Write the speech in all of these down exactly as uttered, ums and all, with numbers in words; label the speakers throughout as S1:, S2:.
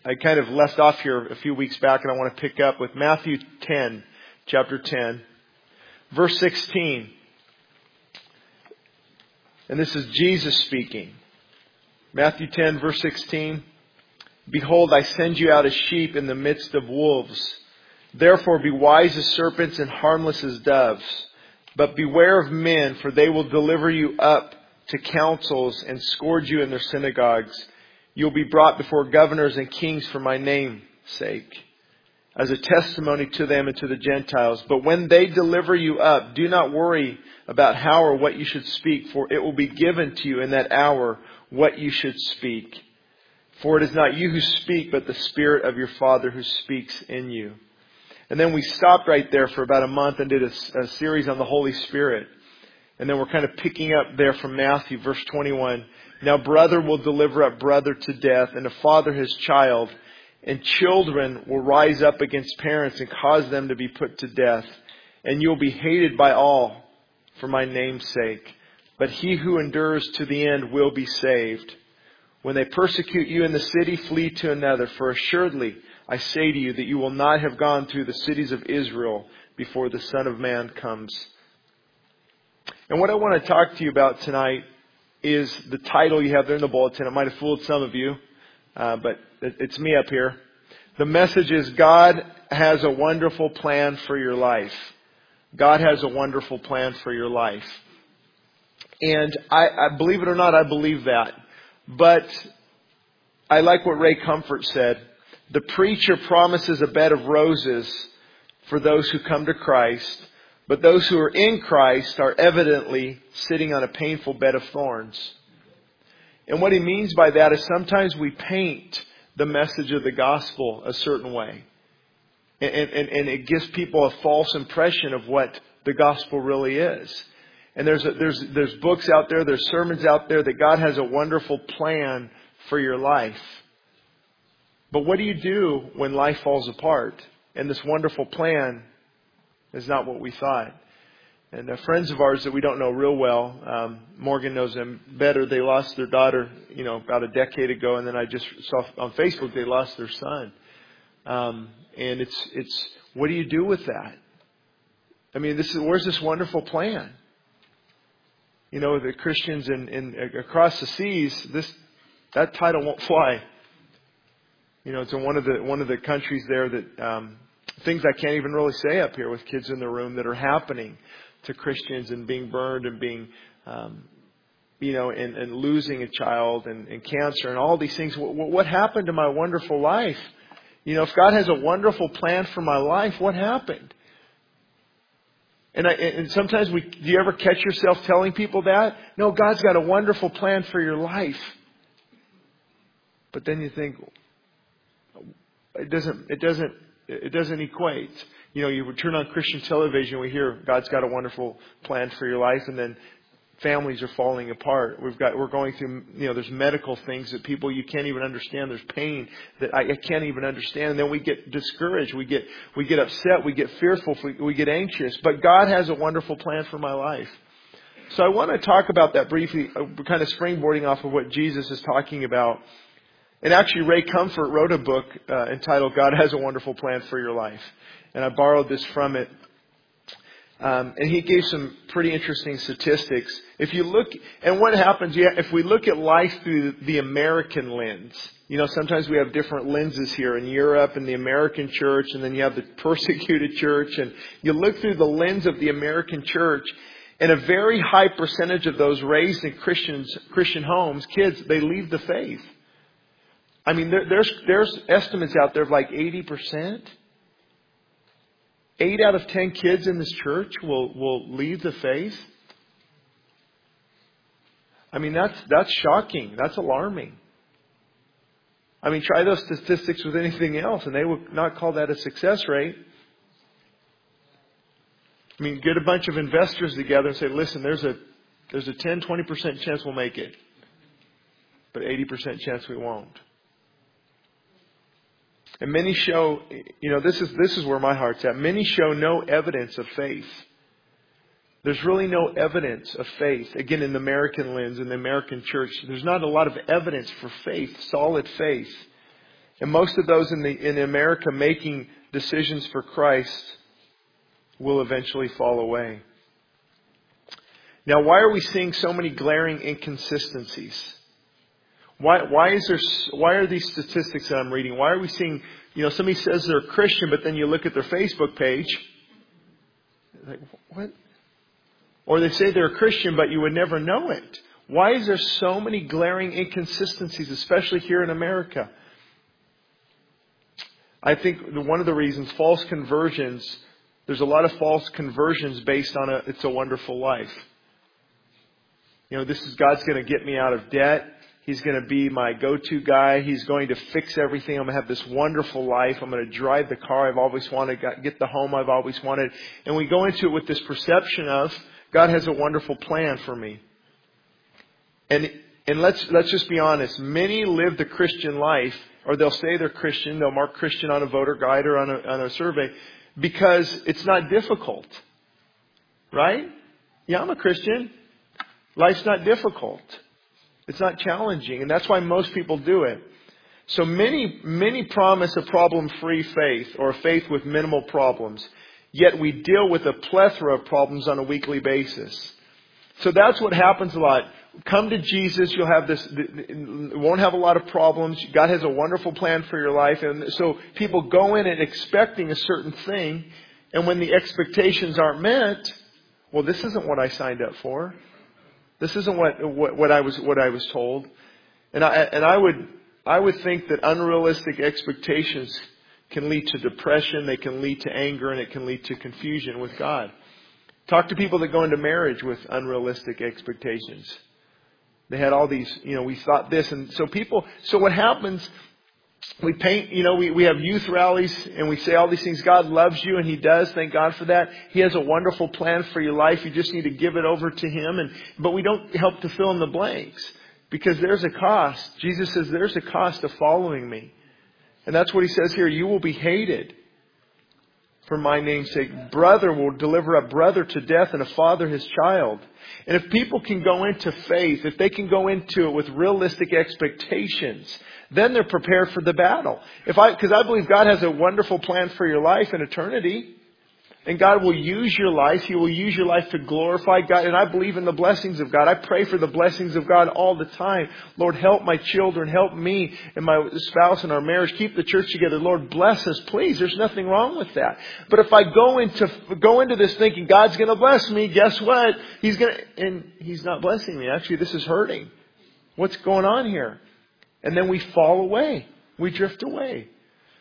S1: I kind of left off here a few weeks back, and I want to pick up with Matthew ten, chapter ten, verse sixteen. And this is Jesus speaking. Matthew ten, verse sixteen. Behold, I send you out as sheep in the midst of wolves. Therefore be wise as serpents and harmless as doves. But beware of men, for they will deliver you up to councils and scourge you in their synagogues. You'll be brought before governors and kings for my name's sake, as a testimony to them and to the Gentiles. But when they deliver you up, do not worry about how or what you should speak, for it will be given to you in that hour what you should speak. For it is not you who speak, but the Spirit of your Father who speaks in you. And then we stopped right there for about a month and did a, a series on the Holy Spirit. And then we're kind of picking up there from Matthew, verse twenty-one. Now brother will deliver up brother to death, and a father his child. And children will rise up against parents and cause them to be put to death. And you'll be hated by all for my name's sake. But he who endures to the end will be saved. When they persecute you in the city, flee to another. For assuredly, I say to you that you will not have gone through the cities of Israel before the Son of Man comes. And what I want to talk to you about tonight is the title you have there in the bulletin. It might have fooled some of you, uh, but it's me up here. The message is God has a wonderful plan for your life. God has a wonderful plan for your life. And I, I believe it or not, I believe that. But I like what Ray Comfort said. The preacher promises a bed of roses for those who come to Christ, but those who are in Christ are evidently sitting on a painful bed of thorns. And what he means by that is sometimes we paint the message of the gospel a certain way. And, and, and it gives people a false impression of what the gospel really is. And there's, a, there's, there's books out there, there's sermons out there that God has a wonderful plan for your life. But what do you do when life falls apart and this wonderful plan is not what we thought? And uh, friends of ours that we don't know real well, um, Morgan knows them better. They lost their daughter, you know, about a decade ago, and then I just saw on Facebook they lost their son. Um, and it's it's what do you do with that? I mean, this is where's this wonderful plan? You know, the Christians in, in across the seas, this that title won't fly. You know, it's in one of the one of the countries there that um, things I can't even really say up here with kids in the room that are happening to Christians and being burned and being, um, you know, and, and losing a child and, and cancer and all these things. What, what happened to my wonderful life? You know, if God has a wonderful plan for my life, what happened? And, I, and sometimes we, do you ever catch yourself telling people that? No, God's got a wonderful plan for your life. But then you think, It doesn't, it doesn't, it doesn't equate. You know, you turn on Christian television, we hear God's got a wonderful plan for your life, and then families are falling apart. We've got, we're going through, you know, there's medical things that people you can't even understand. There's pain that I, I can't even understand. And then we get discouraged. We get, we get upset. We get fearful. We, we get anxious. But God has a wonderful plan for my life. So I want to talk about that briefly, kind of springboarding off of what Jesus is talking about. And actually, Ray Comfort wrote a book uh, entitled God Has a Wonderful Plan for Your Life. And I borrowed this from it. Um, and he gave some pretty interesting statistics. If you look, and what happens, yeah, if we look at life through the American lens, you know, sometimes we have different lenses here in Europe and the American church, and then you have the persecuted church. And you look through the lens of the American church, and a very high percentage of those raised in Christians, Christian homes, kids, they leave the faith. I mean, there, there's there's estimates out there of like eighty percent. Eight out of ten kids in this church will, will leave the faith. I mean, that's that's shocking. That's alarming. I mean, try those statistics with anything else, and they would not call that a success rate. I mean, get a bunch of investors together and say, listen, there's a there's a ten, twenty percent chance we'll make it, but eighty percent chance we won't. And many show, you know, this is this is where my heart's at. Many show no evidence of faith. There's really no evidence of faith. Again, in the American lens, in the American church, there's not a lot of evidence for faith, solid faith. And most of those in the in America making decisions for Christ will eventually fall away. Now, why are we seeing so many glaring inconsistencies? Why why is there why are these statistics that I'm reading? Why are we seeing, you know, somebody says they're a Christian, but then you look at their Facebook page, like, what? Or they say they're a Christian, but you would never know it. Why is there so many glaring inconsistencies, especially here in America? I think one of the reasons, false conversions, there's a lot of false conversions based on a It's a Wonderful Life. You know, this is God's going to get me out of debt. He's going to be my go-to guy. He's going to fix everything. I'm going to have this wonderful life. I'm going to drive the car I've always wanted, get the home I've always wanted. And we go into it with this perception of God has a wonderful plan for me. And and let's let's just be honest. Many live the Christian life, or they'll say they're Christian. They'll mark Christian on a voter guide or on a, on a survey because it's not difficult. Right? Yeah, I'm a Christian. Life's not difficult. It's not challenging. And that's why most people do it. So many, many promise a problem-free faith or a faith with minimal problems. Yet we deal with a plethora of problems on a weekly basis. So that's what happens a lot. Come to Jesus, you'll have this, won't have a lot of problems. God has a wonderful plan for your life. And so people go in and expecting a certain thing. And when the expectations aren't met, well, this isn't what I signed up for. This isn't what, what, what I was, what I was told. And I, and I would, I would think that unrealistic expectations can lead to depression, they can lead to anger, and it can lead to confusion with God. Talk to people that go into marriage with unrealistic expectations. They had all these, you know, we thought this. And so people, so what happens, we paint, you know, we, we have youth rallies and we say all these things. God loves you, and He does. Thank God for that. He has a wonderful plan for your life. You just need to give it over to Him. And but we don't help to fill in the blanks because there's a cost. Jesus says there's a cost of following me. And that's what He says here. You will be hated for my name's sake. Brother will deliver a brother to death, and a father his child. And if people can go into faith, if they can go into it with realistic expectations, then they're prepared for the battle. If I, because I believe God has a wonderful plan for your life in eternity. And God will use your life. He will use your life to glorify God. And I believe in the blessings of God. I pray for the blessings of God all the time. Lord, help my children. Help me and my spouse and our marriage. Keep the church together. Lord, bless us, please. There's nothing wrong with that. But if I go into go into this thinking God's going to bless me, guess what? He's going to, and He's not blessing me. Actually, this is hurting. What's going on here? And then we fall away. We drift away.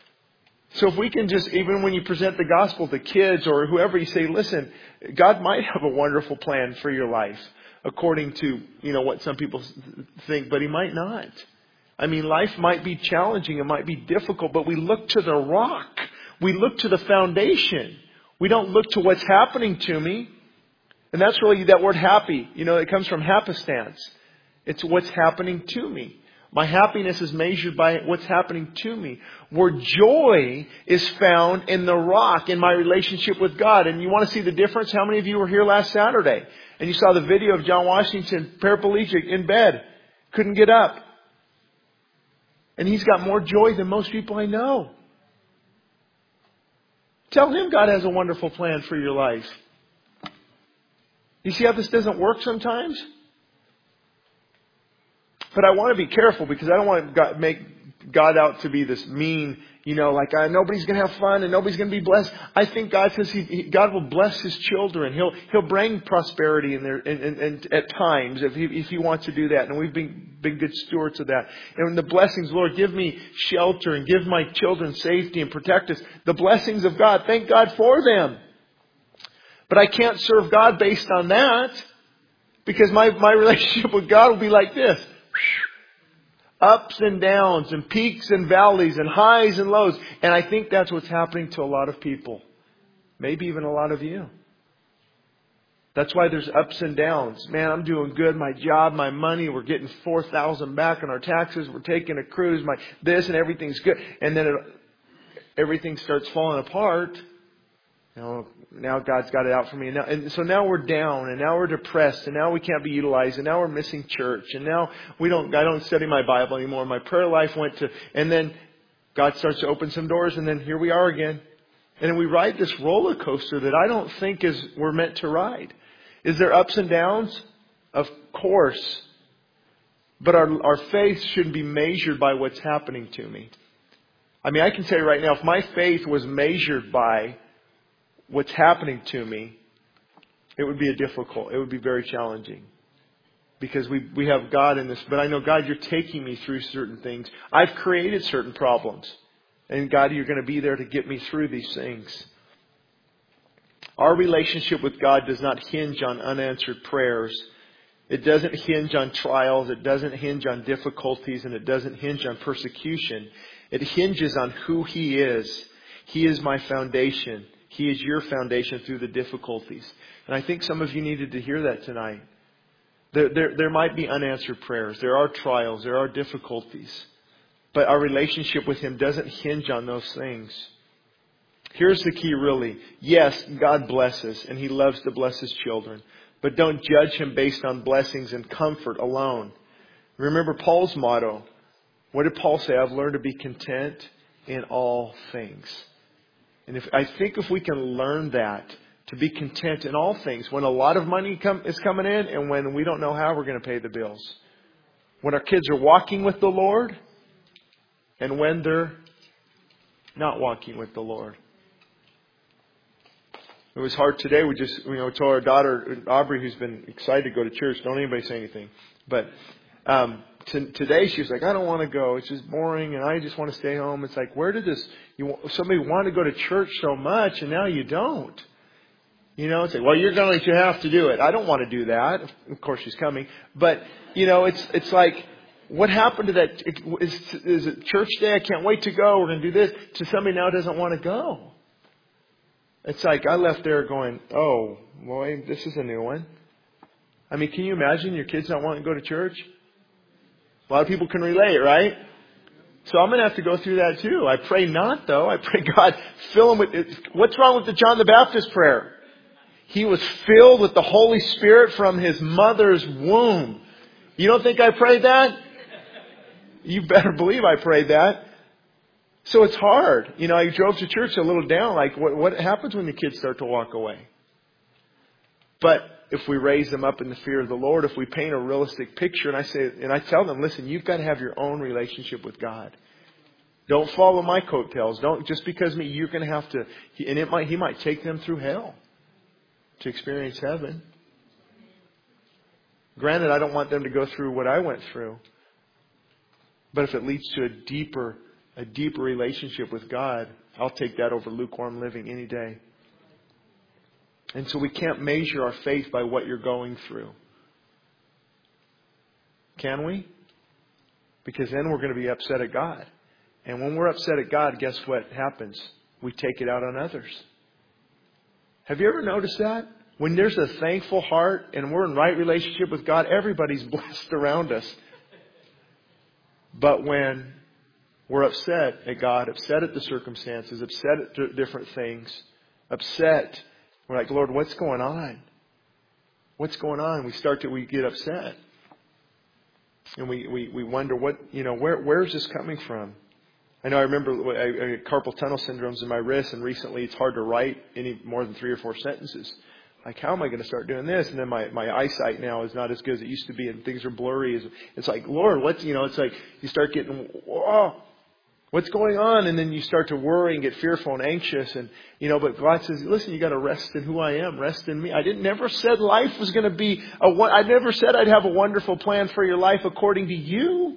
S1: So if we can just, even when you present the gospel to kids or whoever, you say, listen, God might have a wonderful plan for your life according to, you know, what some people think, but He might not. I mean, life might be challenging. It might be difficult, but we look to the rock. We look to the foundation. We don't look to what's happening to me. And that's really that word happy. You know, it comes from happenstance. It's what's happening to me. My happiness is measured by what's happening to me. Where joy is found in the rock, in my relationship with God. And you want to see the difference? How many of you were here last Saturday? And you saw the video of John Washington, paraplegic, in bed. Couldn't get up. And he's got more joy than most people I know. Tell him God has a wonderful plan for your life. You see how this doesn't work sometimes? But I want to be careful because I don't want to make God out to be this mean, you know, like uh, nobody's going to have fun and nobody's going to be blessed. I think God says he, he, God will bless His children. He'll He'll bring prosperity in there and, and, and at times if He if He wants to do that. And we've been been good stewards of that. And the blessings, Lord, give me shelter and give my children safety and protect us. The blessings of God, thank God for them. But I can't serve God based on that because my my relationship with God will be like this. Ups and downs and peaks and valleys and highs and lows. And I think that's what's happening to a lot of people. Maybe even a lot of you. That's why there's ups and downs. Man, I'm doing good. My job, my money, we're getting four thousand back on our taxes. We're taking a cruise, my this and everything's good. And then it, everything starts falling apart. You know, now God's got it out for me. And, now, and so now we're down and now we're depressed and now we can't be utilized and now we're missing church and now we don't, I don't study my Bible anymore. My prayer life went to, and then God starts to open some doors, and then here we are again. And then we ride this roller coaster that I don't think is we're meant to ride. Is there ups and downs? Of course. But our, our faith shouldn't be measured by what's happening to me. I mean, I can tell you right now, if my faith was measured by what's happening to me, it would be a difficult, it would be very challenging. Because we, we have God in this. But I know, God, you're taking me through certain things. I've created certain problems. And God, you're going to be there to get me through these things. Our relationship with God does not hinge on unanswered prayers. It doesn't hinge on trials. It doesn't hinge on difficulties. And it doesn't hinge on persecution. It hinges on who He is. He is my foundation. He is your foundation through the difficulties. And I think some of you needed to hear that tonight. There, there, there might be unanswered prayers. There are trials. There are difficulties. But our relationship with Him doesn't hinge on those things. Here's the key, really. Yes, God blesses, and He loves to bless His children. But don't judge Him based on blessings and comfort alone. Remember Paul's motto. What did Paul say? I've learned to be content in all things. And if I think if we can learn that, to be content in all things, when a lot of money come, is coming in and when we don't know how we're going to pay the bills. When our kids are walking with the Lord and when they're not walking with the Lord. It was hard today. We just, you know, told our daughter, Aubrey, who's been excited to go to church. Don't anybody say anything. But um, t- today she was like, I don't want to go. It's just boring and I just want to stay home. It's like, where did this, you somebody wanted to go to church so much and now you don't. You know, it's like, well, you're going to have to do it. I don't want to do that. Of course, she's coming. But, you know, it's it's like, what happened to that? Is, is it church day? I can't wait to go. We're going to do this. To somebody now doesn't want to go. It's like I left there going, oh, boy, this is a new one. I mean, can you imagine your kids not wanting to go to church? A lot of people can relate, right? So I'm going to have to go through that too. I pray not, though. I pray, God, fill them with... What's wrong with the John the Baptist prayer? He was filled with the Holy Spirit from his mother's womb. You don't think I prayed that? You better believe I prayed that. So it's hard. You know, I drove to church a little down. Like, what, what happens when the kids start to walk away? But if we raise them up in the fear of the Lord, if we paint a realistic picture, and I say, and I tell them, listen, you've got to have your own relationship with God. Don't follow my coattails. Don't just because me. You're going to have to, and it might. He might take them through hell to experience heaven. Granted, I don't want them to go through what I went through. But if it leads to a deeper, a deeper relationship with God, I'll take that over lukewarm living any day. And so we can't measure our faith by what you're going through. Can we? Because then we're going to be upset at God. And when we're upset at God, guess what happens? We take it out on others. Have you ever noticed that? When there's a thankful heart and we're in right relationship with God, everybody's blessed around us. But when we're upset at God, upset at the circumstances, upset at different things, upset, we're like, Lord, what's going on? What's going on? We start to, we get upset. And we, we, we wonder what, you know, where, where is this coming from? I know I remember I, I had carpal tunnel syndromes in my wrist, and recently it's hard to write any more than three or four sentences. Like, how am I going to start doing this? And then my, my eyesight now is not as good as it used to be, and things are blurry. It's like, Lord, what's, you know, it's like you start getting, whoa, what's going on? And then you start to worry and get fearful and anxious. And, you know, but God says, listen, you got to rest in who I am. Rest in me. I didn't never said life was going to be a, I never said I'd have a wonderful plan for your life according to you.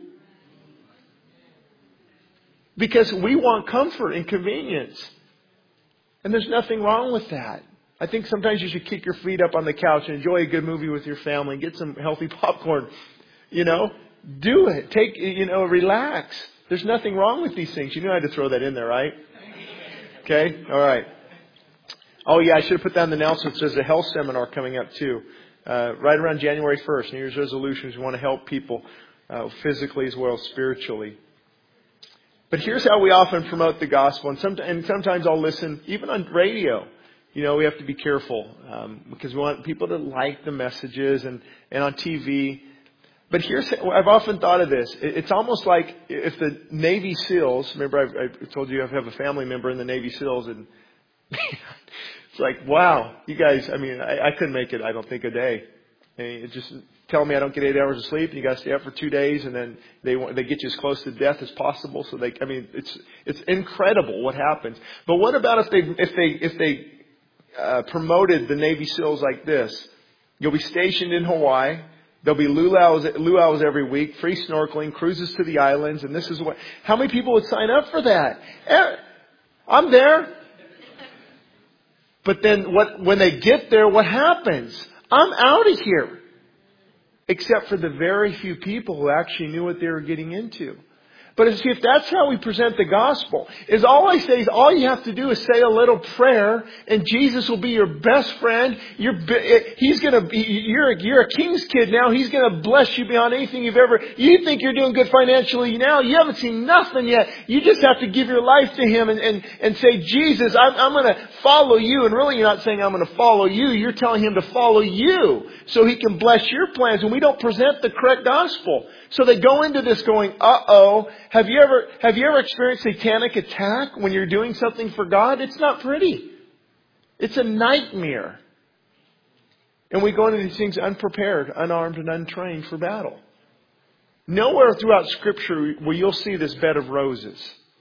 S1: Because we want comfort and convenience. And there's nothing wrong with that. I think sometimes you should kick your feet up on the couch and enjoy a good movie with your family and get some healthy popcorn. You know, do it. Take, you know, relax. There's nothing wrong with these things. You knew I had to throw that in there, right? Okay. All right. Oh, yeah. I should have put that in the announcements. There's a health seminar coming up, too. Uh, right around January first. New Year's resolutions. We want to help people uh, physically as well as spiritually. But here's how we often promote the gospel. And, some, and sometimes I'll listen, even on radio. You know, we have to be careful um, because we want people to like the messages and, and on T V. But here's, I've often thought of this. It's almost like if the Navy SEALs, remember I, I told you I have a family member in the Navy SEALs, and it's like, wow, you guys, I mean, I, I couldn't make it, I don't think, a day. And it just tell me I don't get eight hours of sleep, and you got to stay up for two days, and then they want, they get you as close to death as possible. So they, I mean, it's it's incredible what happens. But what about if they if they if they uh, promoted the Navy SEALs like this? You'll be stationed in Hawaii. There'll be luau's, luau's every week, free snorkeling, cruises to the islands, and this is what. How many people would sign up for that? I'm there. But then what? When they get there, what happens? I'm out of here. Except for the very few people who actually knew what they were getting into. But see, if that's how we present the gospel, is all I say is all you have to do is say a little prayer, and Jesus will be your best friend. You're, he's gonna be, you're, you're a king's kid now. He's gonna bless you beyond anything you've ever. You think you're doing good financially now? You haven't seen nothing yet. You just have to give your life to Him and and, and say, Jesus, I'm, I'm gonna follow you. And really, you're not saying I'm gonna follow you. You're telling Him to follow you so He can bless your plans. And we don't present the correct gospel. So they go into this going, uh-oh, have you ever, have you ever experienced satanic attack when you're doing something for God? It's not pretty. It's a nightmare. And we go into these things unprepared, unarmed, and untrained for battle. Nowhere throughout Scripture will you'll see this bed of roses.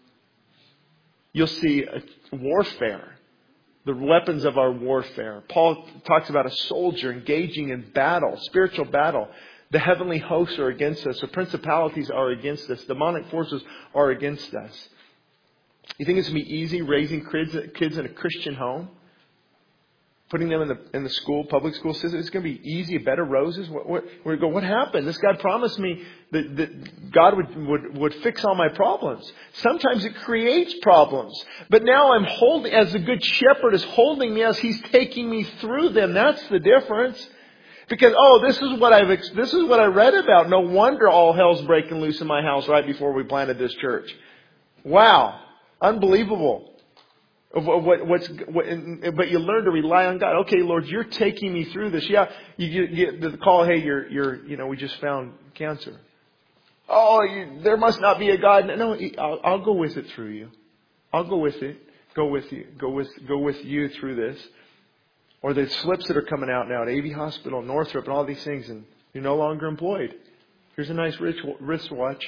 S1: You'll see a warfare. The weapons of our warfare. Paul talks about a soldier engaging in battle, spiritual battle. The heavenly hosts are against us. The principalities are against us. Demonic forces are against us. You think it's going to be easy raising kids, kids in a Christian home? Putting them in the in the school, public school system? It's going to be easy, a bed of roses? What, what, we go, what happened? This guy promised me that, that God would, would, would fix all my problems. Sometimes it creates problems. But now I'm holding, as the good shepherd is holding me as He's taking me through them. That's the difference. Because, oh, this is what I've, this is what I read about. No wonder all hell's breaking loose in my house right before we planted this church. Wow. Unbelievable. What, what's, what, but you learn to rely on God. Okay, Lord, you're taking me through this. Yeah, you get the call, hey, you're, you're, you know, we just found cancer. Oh, you, there must not be a God. No, I'll, I'll go with it through you. I'll go with it. Go with you. Go with, go with you through this. Or the slips that are coming out now at A V Hospital, Northrop, and all these things, and you're no longer employed. Here's a nice wristwatch.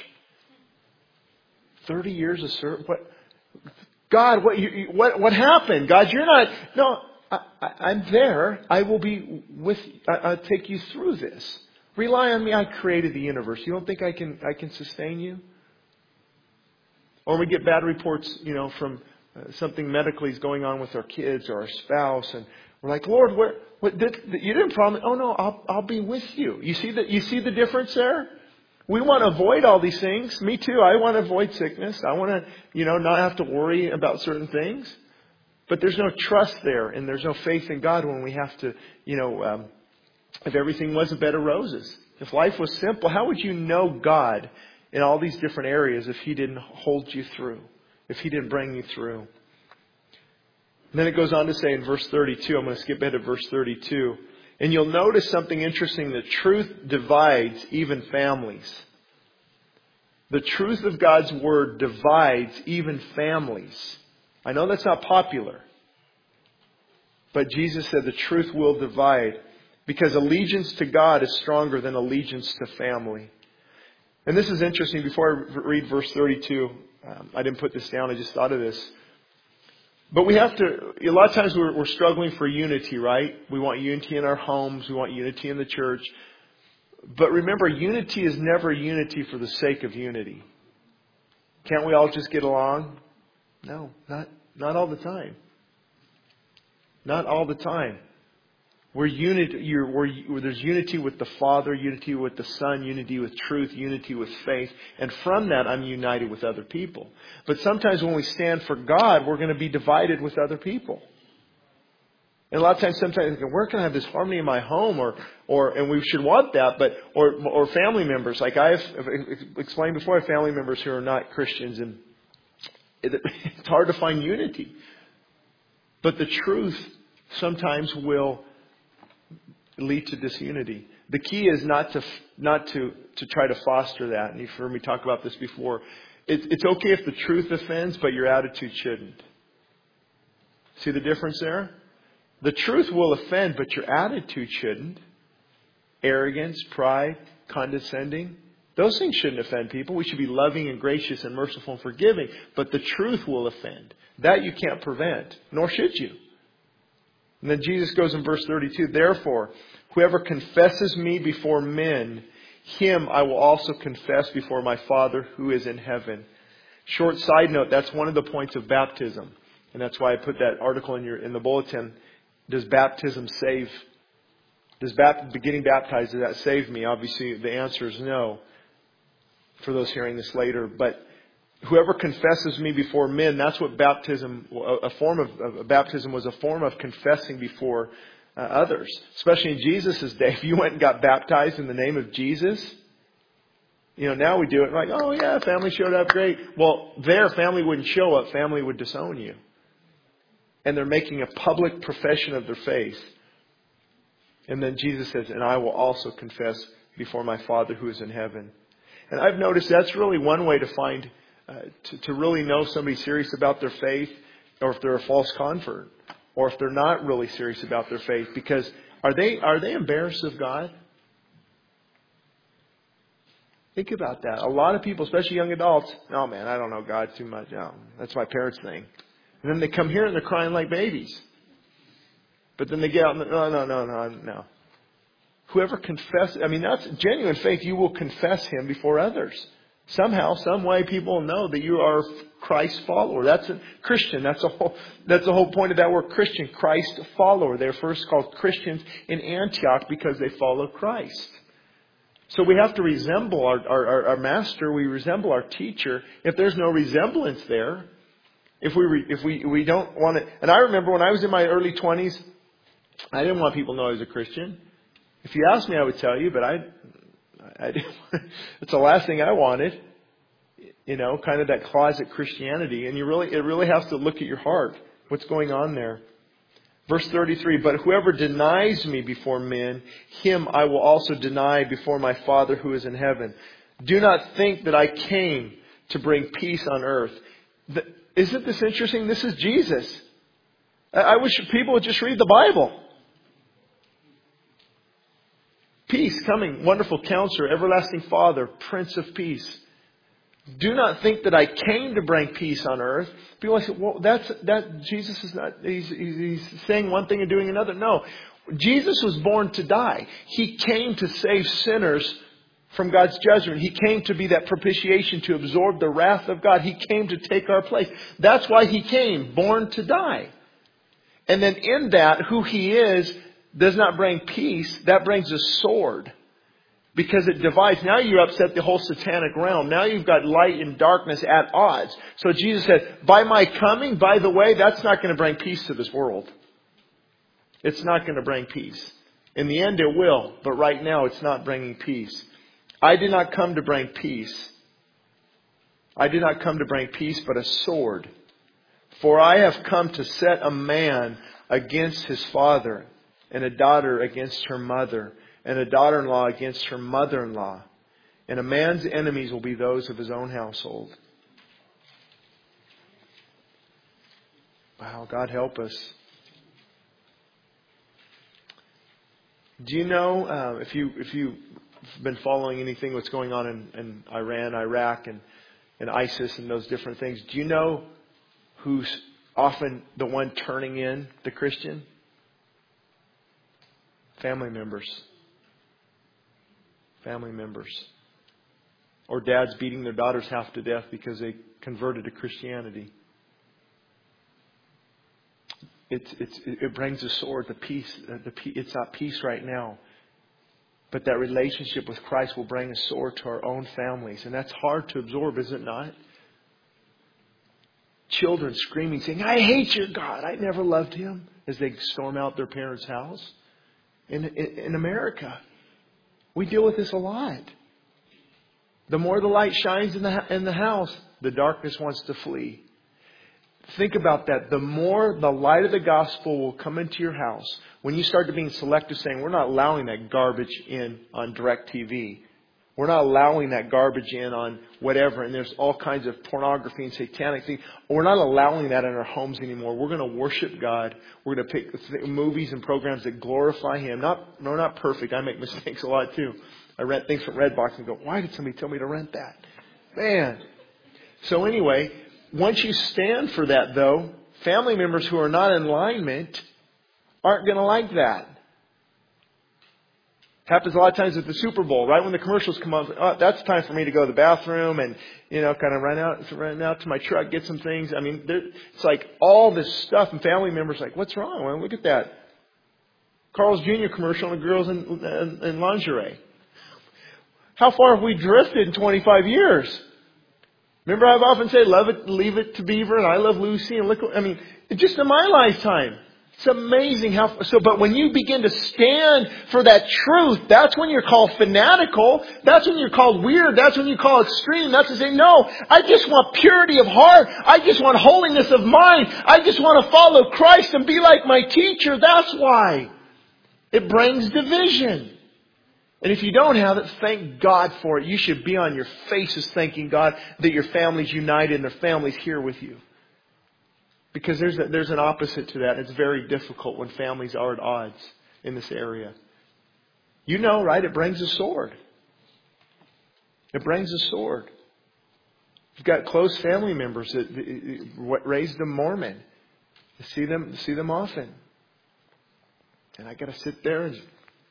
S1: Thirty years of service. What? God, what? You, what? What happened? God, you're not. No, I, I, I'm there. I will be with. I, I'll take you through this. Rely on me. I created the universe. You don't think I can? I can sustain you? Or we get bad reports, you know, from uh, something medically is going on with our kids or our spouse, and we're like, Lord, where, what did, you didn't promise? Oh no, I'll, I'll be with you. You see that? You see the difference there? We want to avoid all these things. Me too. I want to avoid sickness. I want to, you know, not have to worry about certain things. But there's no trust there, and there's no faith in God when we have to, you know, um, if everything wasn't bed of roses. If life was simple, how would you know God in all these different areas if He didn't hold you through? If He didn't bring you through? And then it goes on to say in verse thirty-two, I'm going to skip ahead to verse thirty-two. And you'll notice something interesting. The truth divides even families. The truth of God's Word divides even families. I know that's not popular. But Jesus said the truth will divide. Because allegiance to God is stronger than allegiance to family. And this is interesting. Before I read verse thirty-two, um, I didn't put this down. I just thought of this. But we have to, a lot of times we're, we're struggling for unity, right? We want unity in our homes. We want unity in the church. But remember, unity is never unity for the sake of unity. Can't we all just get along? No, not, not all the time. Not all the time. We're unity, you're, we're, there's unity with the Father, unity with the Son, unity with truth, unity with faith. And from that, I'm united with other people. But sometimes when we stand for God, we're going to be divided with other people. And a lot of times, sometimes, where can I have this harmony in my home? Or, or, and we should want that, but, or, or family members. Like I have explained before, I have family members who are not Christians, and it's hard to find unity. But the truth sometimes will lead to disunity. The key is not to not to, to try to foster that. And you've heard me talk about this before. It, it's okay if the truth offends, but your attitude shouldn't. See the difference there? The truth will offend, but your attitude shouldn't. Arrogance, pride, condescending. Those things shouldn't offend people. We should be loving and gracious and merciful and forgiving. But the truth will offend. That you can't prevent, nor should you. And then Jesus goes in verse thirty-two, therefore, whoever confesses me before men, him I will also confess before my Father who is in heaven. Short side note, that's one of the points of baptism. And that's why I put that article in your in the bulletin. Does baptism save? Does bap, getting baptized, does that save me? Obviously, the answer is no. For those hearing this later. But whoever confesses me before men, that's what baptism, a form of, of baptism was a form of confessing before uh, others. Especially in Jesus' day. If you went and got baptized in the name of Jesus, you know, now we do it like, oh yeah, family showed up, great. Well, their family wouldn't show up, family would disown you. And they're making a public profession of their faith. And then Jesus says, and I will also confess before my Father who is in heaven. And I've noticed that's really one way to find, uh, to, to really know somebody's serious about their faith, or if they're a false convert, or if they're not really serious about their faith. Because are they are they embarrassed of God? Think about that. A lot of people, especially young adults, oh man, I don't know God too much. No, that's my parents' thing. And then they come here and they're crying like babies. But then they get out and, no, no, no, no, no. Whoever confesses, I mean, that's genuine faith. You will confess Him before others. Somehow, some way, people will know that you are a Christ follower. That's a Christian. That's a whole. That's the whole point of that word, Christian. Christ follower. They're first called Christians in Antioch because they follow Christ. So we have to resemble our, our, our master. We resemble our teacher. If there's no resemblance there, if we if we we don't want to. And I remember when I was in my early twenties, I didn't want people to know I was a Christian. If you asked me, I would tell you, but I, I didn't, it's the last thing I wanted. You know, kind of that closet Christianity. And you really, it really has to look at your heart. What's going on there? Verse thirty-three, but whoever denies me before men, him I will also deny before my Father who is in heaven. Do not think that I came to bring peace on earth. The, isn't this interesting? This is Jesus. I, I wish people would just read the Bible. Peace coming, wonderful counselor, everlasting Father, Prince of Peace. Do not think that I came to bring peace on earth. People say, well, that's, that Jesus is not, he's, he's saying one thing and doing another. No, Jesus was born to die. He came to save sinners from God's judgment. He came to be that propitiation to absorb the wrath of God. He came to take our place. That's why He came, born to die. And then in that, who He is does not bring peace. That brings a sword. Because it divides. Now you upset the whole satanic realm. Now you've got light and darkness at odds. So Jesus said, by my coming, by the way, that's not going to bring peace to this world. It's not going to bring peace. In the end it will. But right now it's not bringing peace. I did not come to bring peace. I did not come to bring peace, but a sword. For I have come to set a man against his father, and a daughter against her mother, and a daughter-in-law against her mother-in-law. And a man's enemies will be those of his own household. Wow, God help us. Do you know, uh, if, you, if you've been following anything what's going on in, in Iran, Iraq, and, and ISIS and those different things, do you know who's often the one turning in the Christian? Family members. Family members. Or dads beating their daughters half to death because they converted to Christianity. It's, it's, it brings a sword, the peace. The, it's not peace right now. But that relationship with Christ will bring a sword to our own families. And that's hard to absorb, is it not? Children screaming, saying, I hate your God. I never loved Him. As they storm out their parents' house. In, in, in America. We deal with this a lot. The more the light shines in the in the house, the darkness wants to flee. Think about that. The more the light of the gospel will come into your house, when you start to being selective, saying, we're not allowing that garbage in on DirecTV. We're not allowing that garbage in on whatever. And there's all kinds of pornography and satanic things. We're not allowing that in our homes anymore. We're going to worship God. We're going to pick movies and programs that glorify Him. Not, no, not perfect. I make mistakes a lot too. I rent things from Redbox and go, why did somebody tell me to rent that? Man. So anyway, once you stand for that, though, family members who are not in alignment aren't going to like that. Happens a lot of times at the Super Bowl, right when the commercials come on. Oh, that's time for me to go to the bathroom and, you know, kind of run out, run out to my truck, get some things. I mean, it's like all this stuff, and family members are like, what's wrong? Well, look at that Carl's Junior commercial and the girls in, in, in lingerie. How far have we drifted in twenty-five years? Remember, I've often said, love it, leave it to Beaver, and I love Lucy, and look, I mean, just in my lifetime. It's amazing how, so, but when you begin to stand for that truth, that's when you're called fanatical. That's when you're called weird. That's when you call extreme. That's to say, no, I just want purity of heart. I just want holiness of mind. I just want to follow Christ and be like my teacher. That's why. It brings division. And if you don't have it, thank God for it. You should be on your faces thanking God that your family's united and their family's here with you. Because there's a, there's an opposite to that. It's very difficult when families are at odds in this area. You know, right? It brings a sword. It brings a sword. You've got close family members that raised them Mormon. You see them, see them often. And I got to sit there and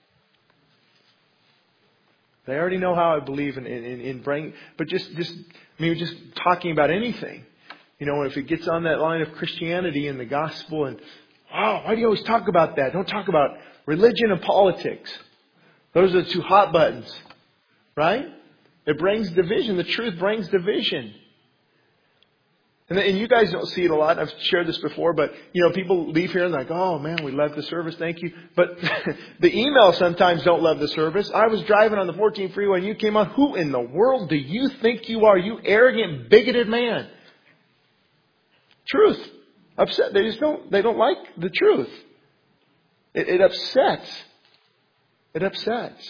S1: they already know how I believe in, in, in bringing, but just, just, I mean, just talking about anything. You know, if it gets on that line of Christianity and the gospel and, oh, why do you always talk about that? Don't talk about religion and politics. Those are the two hot buttons, right? It brings division. The truth brings division. And, and you guys don't see it a lot. I've shared this before, but, you know, people leave here and they're like, oh, man, we love the service. Thank you. But the emails sometimes don't love the service. I was driving on the fourteen freeway and you came on. Who in the world do you think you are? You arrogant, bigoted man. Truth. Upset. They just don't, they don't like the truth. It, it upsets. It upsets.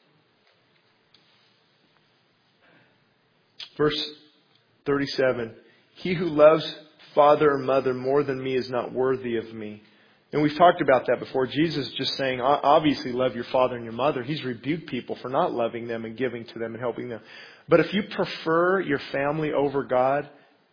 S1: Verse thirty-seven. He who loves father or mother more than me is not worthy of me. And we've talked about that before. Jesus is just saying, obviously love your father and your mother. He's rebuked people for not loving them and giving to them and helping them. But if you prefer your family over God,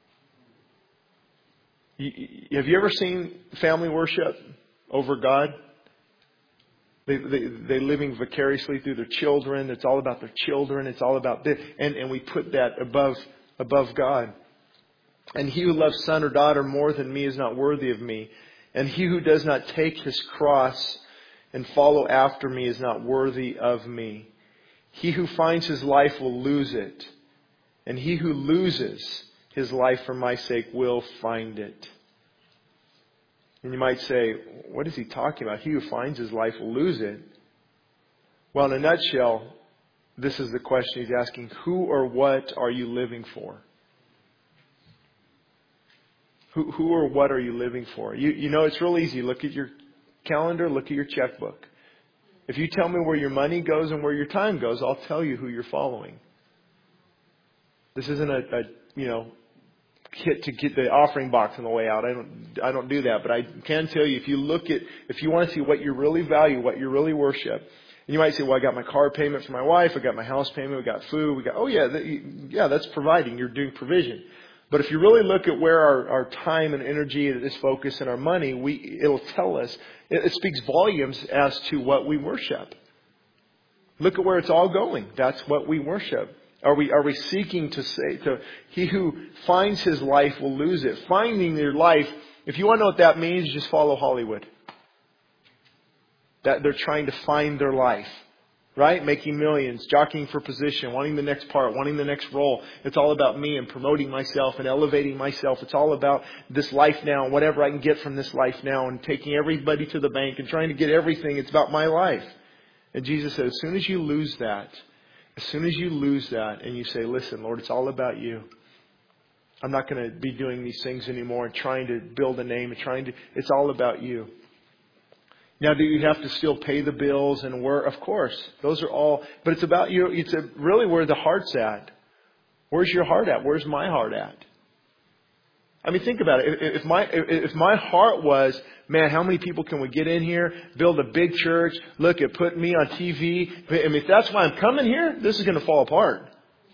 S1: have you ever seen family worship over God? They, they, they're living vicariously through their children. It's all about their children. It's all about this. And, and we put that above, above God. And he who loves son or daughter more than me is not worthy of me. And he who does not take his cross and follow after me is not worthy of me. He who finds his life will lose it. And he who loses his life for my sake will find it. And you might say, what is he talking about? He who finds his life will lose it. Well, in a nutshell, this is the question he's asking. Who or what are you living for? Who, who or what are you living for? You, you know, it's real easy. Look at your calendar. Look at your checkbook. If you tell me where your money goes and where your time goes, I'll tell you who you're following. This isn't a, a you know, hit to get the offering box on the way out. I don't, I don't do that. But I can tell you, if you look at, if you want to see what you really value, what you really worship, and you might say, well, I got my car payment for my wife. I got my house payment. We got food. We got, oh yeah, that, yeah, that's providing. You're doing provision. But if you really look at where our, our time and energy is focused and our money, we, it'll tell us, it, it speaks volumes as to what we worship. Look at where it's all going. That's what we worship. Are we, are we seeking to say, to he who finds his life will lose it? Finding your life, if you want to know what that means, just follow Hollywood. That they're trying to find their life. Right? Making millions, jockeying for position, wanting the next part, wanting the next role. It's all about me and promoting myself and elevating myself. It's all about this life now and whatever I can get from this life now and taking everybody to the bank and trying to get everything. It's about my life. And Jesus said, as soon as you lose that, as soon as you lose that and you say, listen, Lord, it's all about you. I'm not going to be doing these things anymore and trying to build a name and trying to, it's all about you. Now, do you have to still pay the bills and work? Of course, those are all, but it's about you. It's a, really where the heart's at. Where's your heart at? Where's my heart at? I mean, think about it. If my, if my heart was, man, how many people can we get in here, build a big church, look at putting me on T V. I mean, if that's why I'm coming here, this is going to fall apart.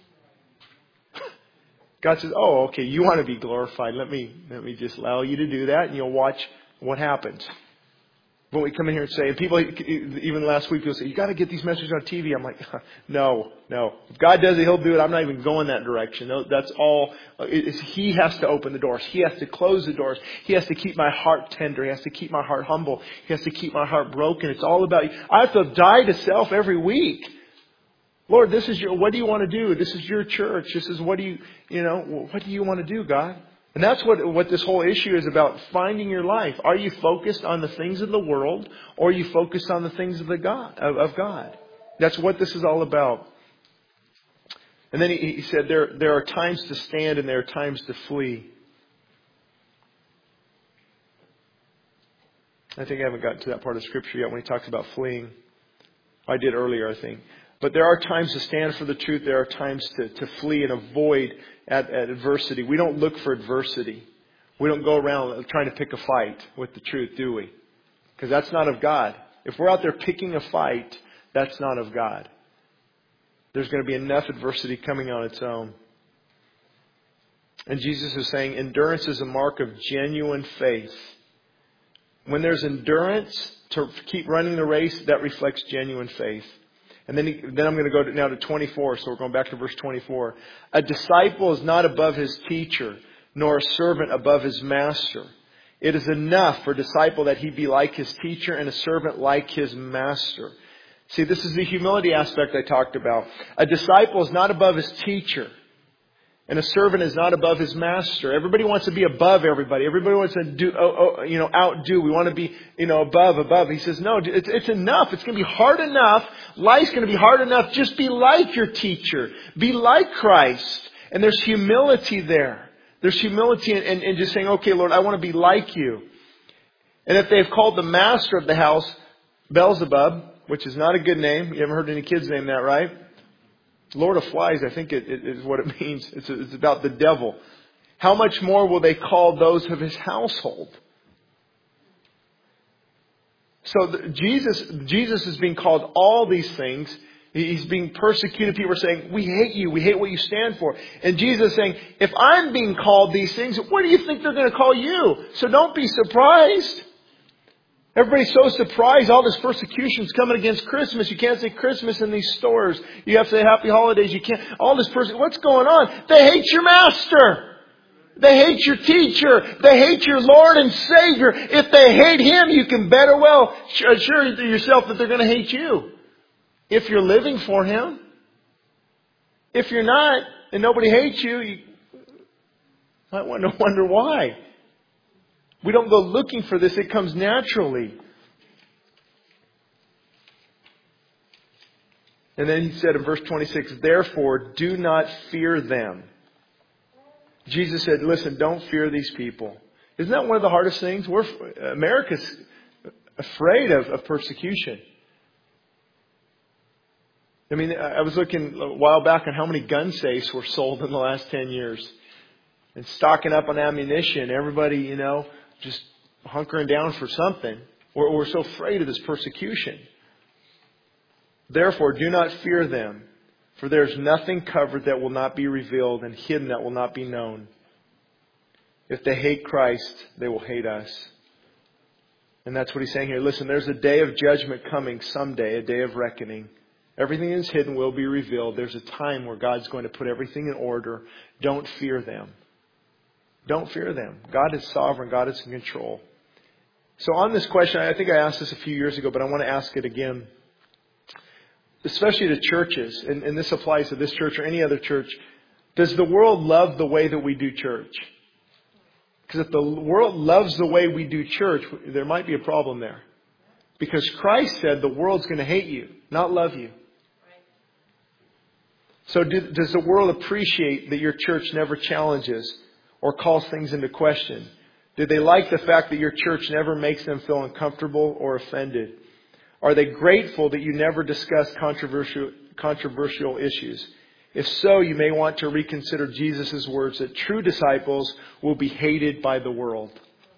S1: God says, oh, okay, you want to be glorified. Let me, let me just allow you to do that and you'll watch what happens. When we come in here and say, and people, even last week, people say, you got to get these messages on T V. I'm like, no, no. If God does it, He'll do it. I'm not even going that direction. No, that's all. It's, he has to open the doors. He has to close the doors. He has to keep my heart tender. He has to keep my heart humble. He has to keep my heart broken. It's all about you. I have to die to self every week. Lord, this is your, what do you want to do? This is your church. This is what do you, you know, what do you want to do, God? And that's what, what this whole issue is about, finding your life. Are you focused on the things of the world, or are you focused on the things of the God, of, of God? That's what this is all about. And then he, he said there, there are times to stand and there are times to flee. I think I haven't gotten to that part of Scripture yet when he talks about fleeing. I did earlier, I think. But there are times to stand for the truth. There are times to, to flee and avoid at, at adversity. We don't look for adversity. We don't go around trying to pick a fight with the truth, do we? Because that's not of God. If we're out there picking a fight, that's not of God. There's going to be enough adversity coming on its own. And Jesus is saying endurance is a mark of genuine faith. When there's endurance to keep running the race, that reflects genuine faith. And then, he, then I'm going to go to, now to twenty-four. So we're going back to verse twenty-four. A disciple is not above his teacher, nor a servant above his master. It is enough for a disciple that he be like his teacher and a servant like his master. See, this is the humility aspect I talked about. A disciple is not above his teacher. And a servant is not above his master. Everybody wants to be above everybody. Everybody wants to do, oh, oh, you know, outdo. We want to be, you know, above, above. He says, no, it's, it's enough. It's going to be hard enough. Life's going to be hard enough. Just be like your teacher. Be like Christ. And there's humility there. There's humility in, in, in just saying, okay, Lord, I want to be like you. And if they've called the master of the house Beelzebub, which is not a good name. You haven't heard any kids name that, right? Lord of Flies, I think it, it is what it means. It's, it's about the devil. How much more will they call those of his household? So the, Jesus, Jesus is being called all these things. He's being persecuted. People are saying, we hate you. We hate what you stand for. And Jesus is saying, if I'm being called these things, what do you think they're going to call you? So don't be surprised. Everybody's so surprised. All this persecution's coming against Christmas. You can't say Christmas in these stores. You have to say Happy Holidays. You can't. All this person. What's going on? They hate your master. They hate your teacher. They hate your Lord and Savior. If they hate Him, you can better well assure yourself that they're going to hate you. If you're living for Him. If you're not, and nobody hates you, you might want to wonder why. We don't go looking for this. It comes naturally. And then he said in verse twenty-six, therefore, do not fear them. Jesus said, listen, don't fear these people. Isn't that one of the hardest things? We're, America's afraid of, of persecution. I mean, I was looking a while back on how many gun safes were sold in the last ten years. And stocking up on ammunition. Everybody, you know, just hunkering down for something. We're, we're so afraid of this persecution. Therefore, do not fear them, for there is nothing covered that will not be revealed, and hidden that will not be known. If they hate Christ, they will hate us. And that's what he's saying here. Listen, there's a day of judgment coming someday, a day of reckoning. Everything that is hidden will be revealed. There's a time where God's going to put everything in order. Don't fear them. Don't fear them. God is sovereign. God is in control. So on this question, I think I asked this a few years ago, but I want to ask it again. Especially to churches, and, and this applies to this church or any other church. Does the world love the way that we do church? Because if the world loves the way we do church, there might be a problem there. Because Christ said the world's going to hate you, not love you. So do, does the world appreciate that your church never challenges or calls things into question? Do they like the fact that your church never makes them feel uncomfortable or offended? Are they grateful that you never discuss controversial, controversial issues? If so, you may want to reconsider Jesus' words that true disciples will be hated by the world.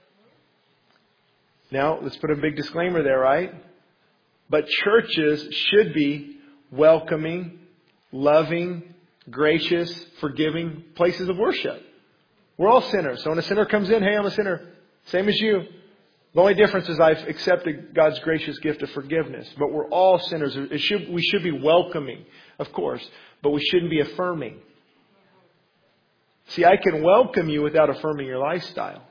S1: Now, let's put a big disclaimer there, right? But churches should be welcoming, loving, gracious, forgiving places of worship. We're all sinners. So when a sinner comes in, hey, I'm a sinner. Same as you. The only difference is I've accepted God's gracious gift of forgiveness. But we're all sinners. It should, we should be welcoming, of course. But we shouldn't be affirming. See, I can welcome you without affirming your lifestyle.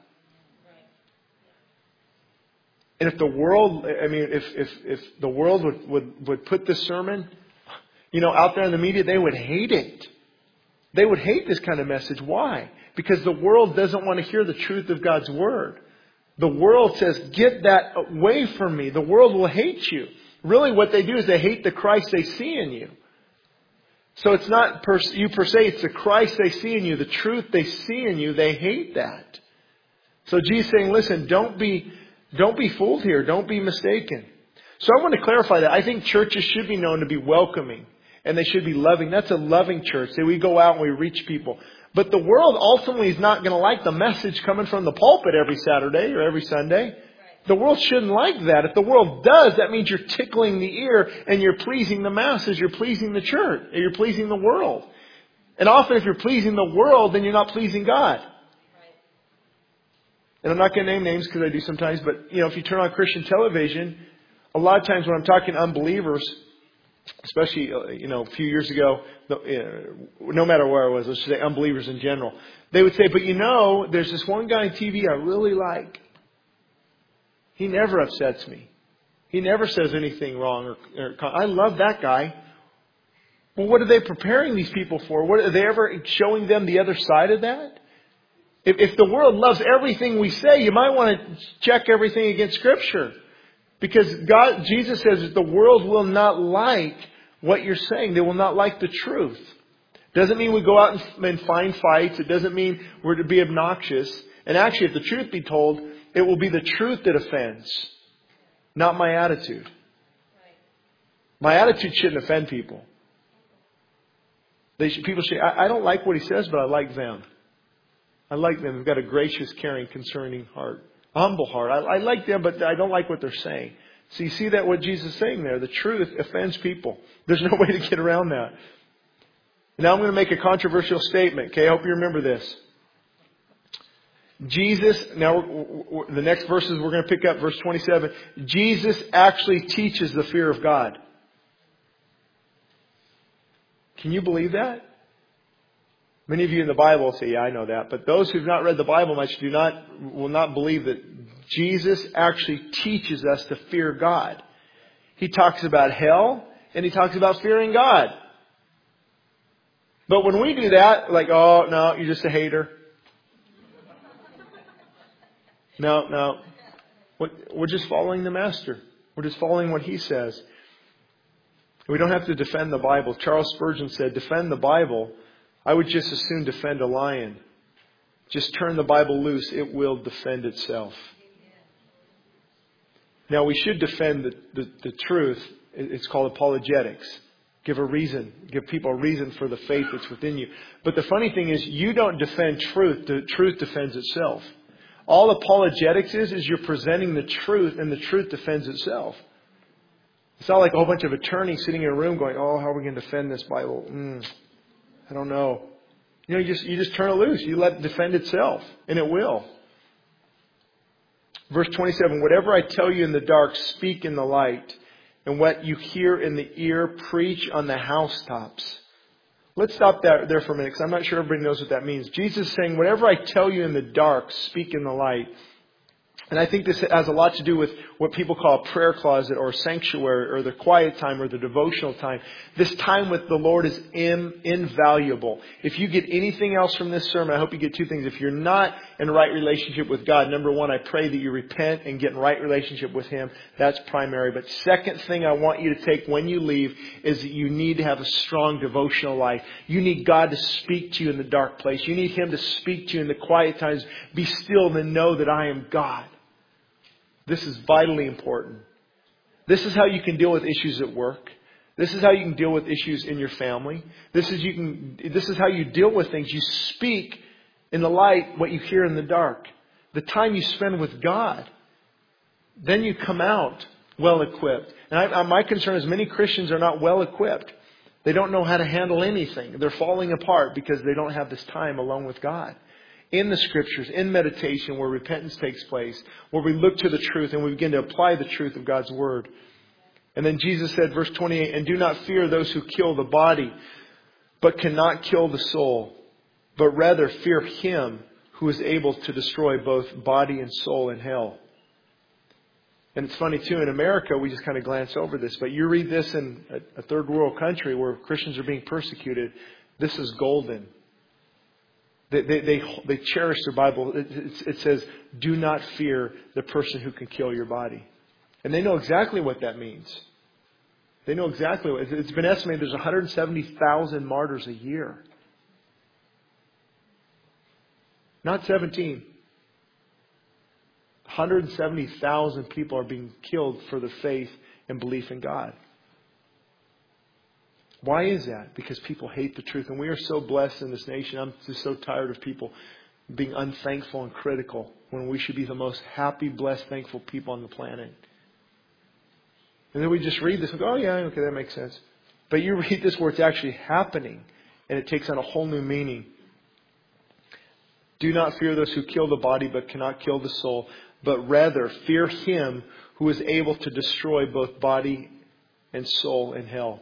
S1: And if the world, I mean, if if, if the world would, would, would put this sermon, you know, out there in the media, they would hate it. They would hate this kind of message. Why? Because the world doesn't want to hear the truth of God's Word. The world says, get that away from me. The world will hate you. Really what they do is they hate the Christ they see in you. So it's not per, you per se, it's the Christ they see in you, the truth they see in you. They hate that. So Jesus is saying, listen, don't be, don't be fooled here. Don't be mistaken. So I want to clarify that. I think churches should be known to be welcoming and they should be loving. That's a loving church. That we go out and we reach people. But the world ultimately is not going to like the message coming from the pulpit every Saturday or every Sunday. The world shouldn't like that. If the world does, that means you're tickling the ear and you're pleasing the masses. You're pleasing the church. You're pleasing the world. And often if you're pleasing the world, then you're not pleasing God. And I'm not going to name names because I do sometimes. But, you know, if you turn on Christian television, a lot of times when I'm talking to unbelievers, especially, uh, you know, a few years ago, uh, no matter where I was, let's say unbelievers in general, they would say, but you know, there's this one guy on T V I really like. He never upsets me. He never says anything wrong. Or, or I love that guy. Well, what are they preparing these people for? What, are they ever showing them the other side of that? If, if the world loves everything we say, you might want to check everything against Scripture. Because God, Jesus says that the world will not like what you're saying. They will not like the truth. Doesn't mean we go out and, and find fights. It doesn't mean we're to be obnoxious. And actually, if the truth be told, it will be the truth that offends, not my attitude. My attitude shouldn't offend people. They should, people say, I, I don't like what he says, but I like them. I like them. They've got a gracious, caring, concerning heart. A humble heart. I, I like them, but I don't like what they're saying. So you see that what Jesus is saying there. The truth offends people. There's no way to get around that. Now I'm going to make a controversial statement. Okay, I hope you remember this. Jesus, now the next verses we're going to pick up, verse twenty-seven. Jesus actually teaches the fear of God. Can you believe that? Many of you in the Bible will say, yeah, I know that. But those who've not read the Bible much do not, will not believe that Jesus actually teaches us to fear God. He talks about hell and he talks about fearing God. But when we do that, like, oh, no, you're just a hater. No, no. We're just following the Master. We're just following what he says. We don't have to defend the Bible. Charles Spurgeon said, defend the Bible. I would just as soon defend a lion. Just turn the Bible loose. It will defend itself. Now, we should defend the, the, the truth. It's called apologetics. Give a reason. Give people a reason for the faith that's within you. But the funny thing is, you don't defend truth. The truth defends itself. All apologetics is, is you're presenting the truth and the truth defends itself. It's not like a whole bunch of attorneys sitting in a room going, oh, how are we going to defend this Bible? Mm, I don't know. You know, you just, you just turn it loose. You let it defend itself. And it will. Verse twenty-seven, whatever I tell you in the dark, speak in the light. And what you hear in the ear, preach on the housetops. Let's stop there, there for a minute because I'm not sure everybody knows what that means. Jesus is saying, whatever I tell you in the dark, speak in the light. And I think this has a lot to do with what people call a prayer closet or a sanctuary or the quiet time or the devotional time. This time with the Lord is in, invaluable. If you get anything else from this sermon, I hope you get two things. If you're not in right relationship with God, number one, I pray that you repent and get in right relationship with Him. That's primary. But second thing I want you to take when you leave is that you need to have a strong devotional life. You need God to speak to you in the dark place. You need Him to speak to you in the quiet times. Be still and know that I am God. This is vitally important. This is how you can deal with issues at work. This is how you can deal with issues in your family. This is you can. This is how you deal with things. You speak in the light what you hear in the dark. The time you spend with God, then you come out well equipped. And I, my concern is many Christians are not well equipped. They don't know how to handle anything. They're falling apart because they don't have this time alone with God. In the Scriptures, in meditation, where repentance takes place, where we look to the truth and we begin to apply the truth of God's Word. And then Jesus said, verse twenty-eight, and do not fear those who kill the body, but cannot kill the soul, but rather fear Him who is able to destroy both body and soul in hell. And it's funny too, in America, we just kind of glance over this, but you read this in a third world country where Christians are being persecuted. This is golden. They, they, they, they cherish their Bible. It, it, it says, do not fear the person who can kill your body. And they know exactly what that means. They know exactly what, it's been estimated there's one hundred seventy thousand martyrs a year. Not seventeen. one hundred seventy thousand people are being killed for their faith and belief in God. Why is that? Because people hate the truth. And we are so blessed in this nation. I'm just so tired of people being unthankful and critical when we should be the most happy, blessed, thankful people on the planet. And then we just read this and go, oh yeah, okay, that makes sense. But you read this where it's actually happening and it takes on a whole new meaning. Do not fear those who kill the body but cannot kill the soul, but rather fear Him who is able to destroy both body and soul in hell.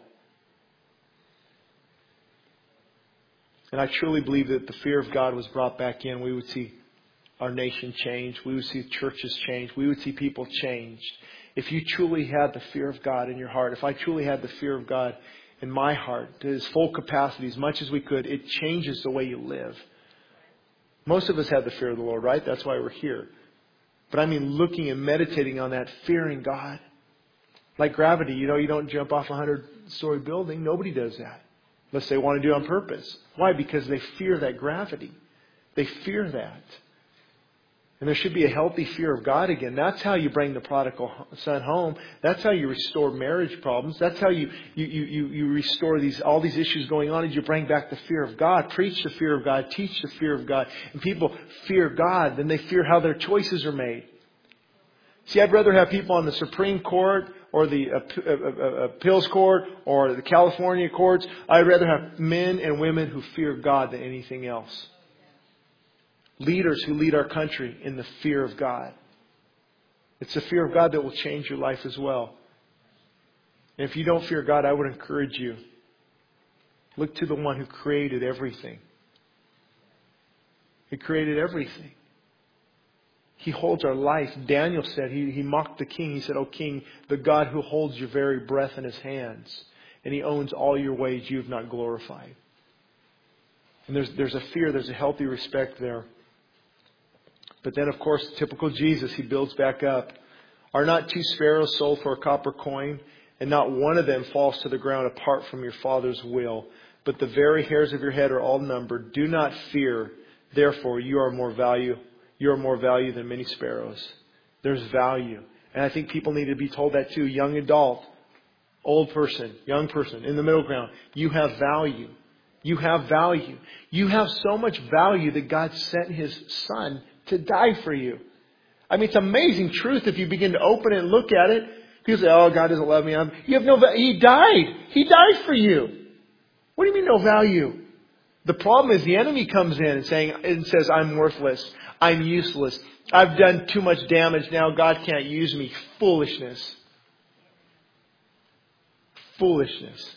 S1: And I truly believe that if the fear of God was brought back in, we would see our nation change. We would see churches change. We would see people changed. If you truly had the fear of God in your heart, if I truly had the fear of God in my heart to His full capacity, as much as we could, it changes the way you live. Most of us have the fear of the Lord, right? That's why we're here. But I mean looking and meditating on that, fearing God. Like gravity, you know, you don't jump off a hundred-story building. Nobody does that. Unless they want to do it on purpose. Why? Because they fear that gravity. They fear that. And there should be a healthy fear of God again. That's how you bring the prodigal son home. That's how you restore marriage problems. That's how you, you, you, you restore these all these issues going on, is you bring back the fear of God. Preach the fear of God. Teach the fear of God. And people fear God, then they fear how their choices are made. See, I'd rather have people on the Supreme Court or the uh, uh, appeals court or the California courts. I'd rather have men and women who fear God than anything else. Leaders who lead our country in the fear of God. It's the fear of God that will change your life as well. And if you don't fear God, I would encourage you. Look to the one who created everything. He created everything. He holds our life. Daniel said, he, he mocked the king. He said, O king, the God who holds your very breath in His hands, and He owns all your ways you have not glorified. And there's, there's a fear, there's a healthy respect there. But then, of course, typical Jesus, He builds back up. Are not two sparrows sold for a copper coin, and not one of them falls to the ground apart from your Father's will? But the very hairs of your head are all numbered. Do not fear. Therefore, you are more value. You are more value than many sparrows. There's value. And I think people need to be told that too. Young adult, old person, young person, in the middle ground. You have value. You have value. You have so much value that God sent His Son to die for you. I mean, it's amazing truth if you begin to open it and look at it. People say, oh, God doesn't love me. I'm, you have no value. He died. He died for you. What do you mean no value? The problem is the enemy comes in and saying and says, I'm worthless. I'm useless. I've done too much damage. Now God can't use me. Foolishness. Foolishness.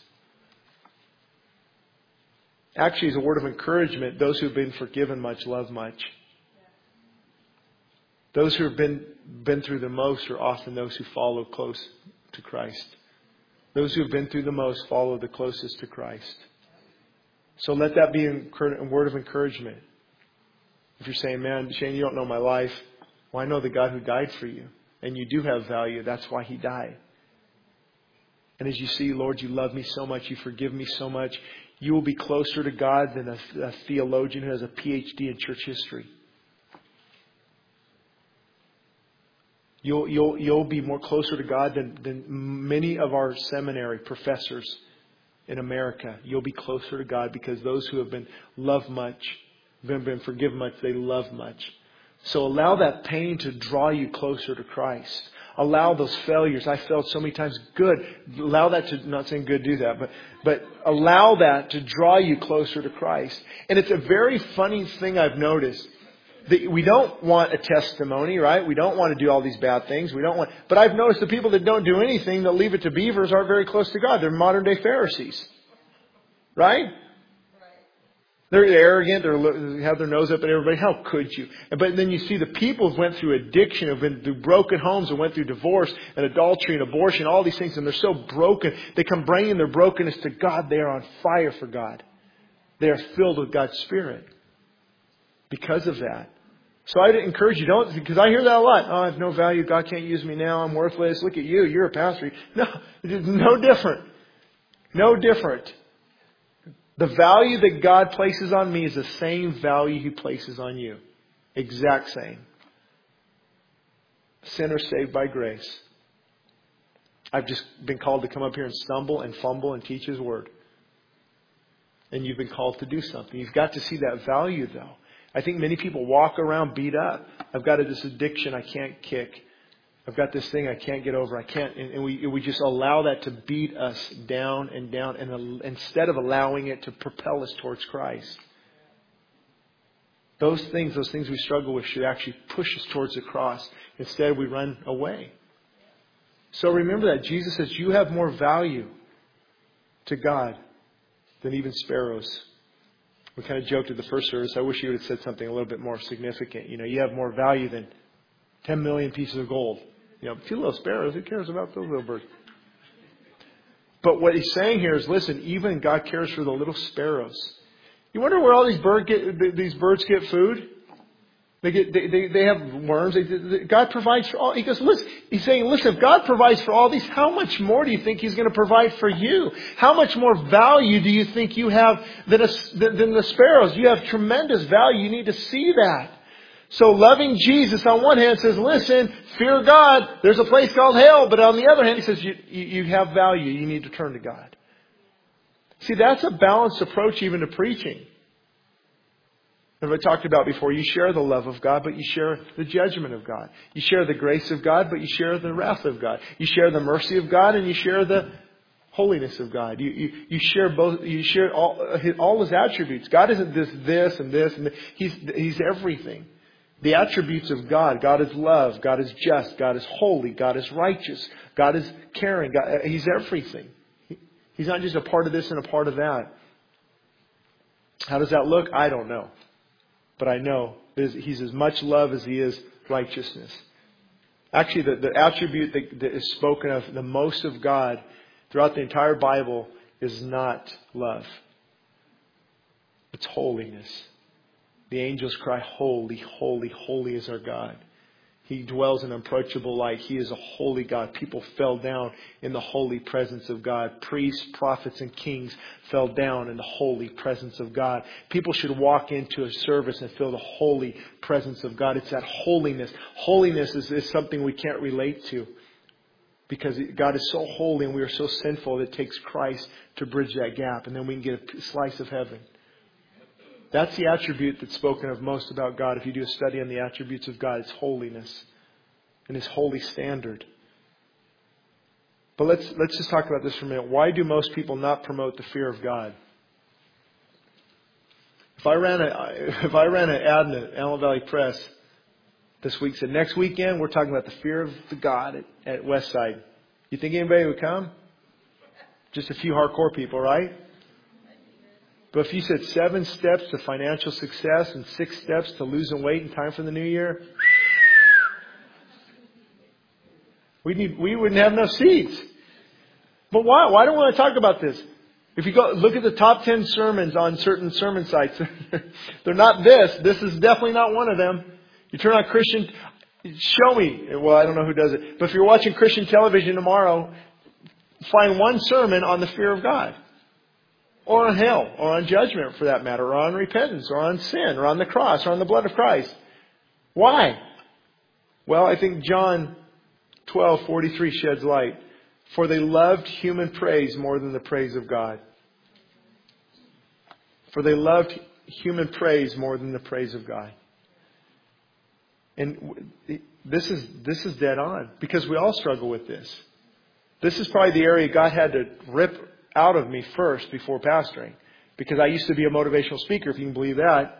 S1: Actually, as a word of encouragement, those who have been forgiven much love much. Those who have been, been through the most are often those who follow close to Christ. Those who have been through the most follow the closest to Christ. So let that be a word of encouragement. If you're saying, man, Shane, you don't know my life. Well, I know the God who died for you. And you do have value. That's why He died. And as you see, Lord, you love me so much. You forgive me so much. You will be closer to God than a, a theologian who has a P H D in church history. You'll, you'll, you'll be more closer to God than, than many of our seminary professors in America. You'll be closer to God because those who have been loved much, been, been forgiven much, they love much. So allow that pain to draw you closer to Christ. Allow those failures. I failed so many times. Good. Allow that to, not saying good, do that, but, but allow that to draw you closer to Christ. And it's a very funny thing I've noticed. That we don't want a testimony, right? We don't want to do all these bad things. We don't want, but I've noticed the people that don't do anything, that leave it to beavers, aren't very close to God. They're modern day Pharisees. Right? They're arrogant. They have their nose up at everybody. How could you? But then you see the people who went through addiction, have been through broken homes, and went through divorce and adultery and abortion, all these things, and they're so broken. They come bringing their brokenness to God. They are on fire for God. They are filled with God's Spirit because of that. So I'd encourage you, don't, because I hear that a lot. Oh, I have no value. God can't use me now. I'm worthless. Look at you. You're a pastor. No, it's no different. No different. The value that God places on me is the same value He places on you. Exact same. Sinner saved by grace. I've just been called to come up here and stumble and fumble and teach His Word. And you've been called to do something. You've got to see that value, though. I think many people walk around beat up. I've got this addiction I can't kick. I've got this thing I can't get over. I can't. And, and we we just allow that to beat us down and down, and uh, instead of allowing it to propel us towards Christ. Those things, those things we struggle with, should actually push us towards the cross. Instead, we run away. So remember that Jesus says you have more value to God than even sparrows. We kind of joked at the first service. I wish you would have said something a little bit more significant. You know, you have more value than ten million pieces of gold. You know, two little sparrows, who cares about those little birds? But what He's saying here is, listen, even God cares for the little sparrows. You wonder where all these bird get, these birds get food? They get, they, they, they have worms. They, they, God provides for all. He goes, listen, He's saying, listen, if God provides for all these, how much more do you think He's going to provide for you? How much more value do you think you have than, a, than the sparrows? You have tremendous value. You need to see that. So loving Jesus on one hand says, listen, fear God. There's a place called hell. But on the other hand, He says, you, you, you have value. You need to turn to God. See, that's a balanced approach even to preaching. As I talked about before, you share the love of God, but you share the judgment of God. You share the grace of God, but you share the wrath of God. You share the mercy of God, and you share the holiness of God. You you, you share both. You share all his, all His attributes. God isn't this this and this and this. He's He's everything. The attributes of God. God is love. God is just. God is holy. God is righteous. God is caring. God, He's everything. He, he's not just a part of this and a part of that. How does that look? I don't know. But I know He's as much love as He is righteousness. Actually, the, the attribute that, that is spoken of the most of God throughout the entire Bible is not love. It's holiness. The angels cry, holy, holy, holy is our God. He dwells in unapproachable light. He is a holy God. People fell down in the holy presence of God. Priests, prophets, and kings fell down in the holy presence of God. People should walk into a service and feel the holy presence of God. It's that holiness. Holiness is, is something we can't relate to because God is so holy and we are so sinful that it takes Christ to bridge that gap. And then we can get a slice of heaven. That's the attribute that's spoken of most about God. If you do a study on the attributes of God, it's holiness and His holy standard. But let's let's just talk about this for a minute. Why do most people not promote the fear of God? If I ran a if I ran an ad in the Allen Valley Press this week, said next weekend we're talking about the fear of the God at, at Westside. You think anybody would come? Just a few hardcore people, right? But if you said seven steps to financial success and six steps to losing weight in time for the new year, We need, we wouldn't have enough seats. But why? Why do I want to talk about this? If you go look at the top ten sermons on certain sermon sites, they're not this. This is definitely not one of them. You turn on Christian, show me. Well, I don't know who does it. But if you're watching Christian television tomorrow, find one sermon on the fear of God. Or on hell, or on judgment for that matter, or on repentance, or on sin, or on the cross, or on the blood of Christ. Why? Well, I think John twelve forty-three sheds light. For they loved human praise more than the praise of God. For they loved human praise more than the praise of God. And this is this is dead on, because we all struggle with this. This is probably the area God had to rip out of me first before pastoring. Because I used to be a motivational speaker, if you can believe that.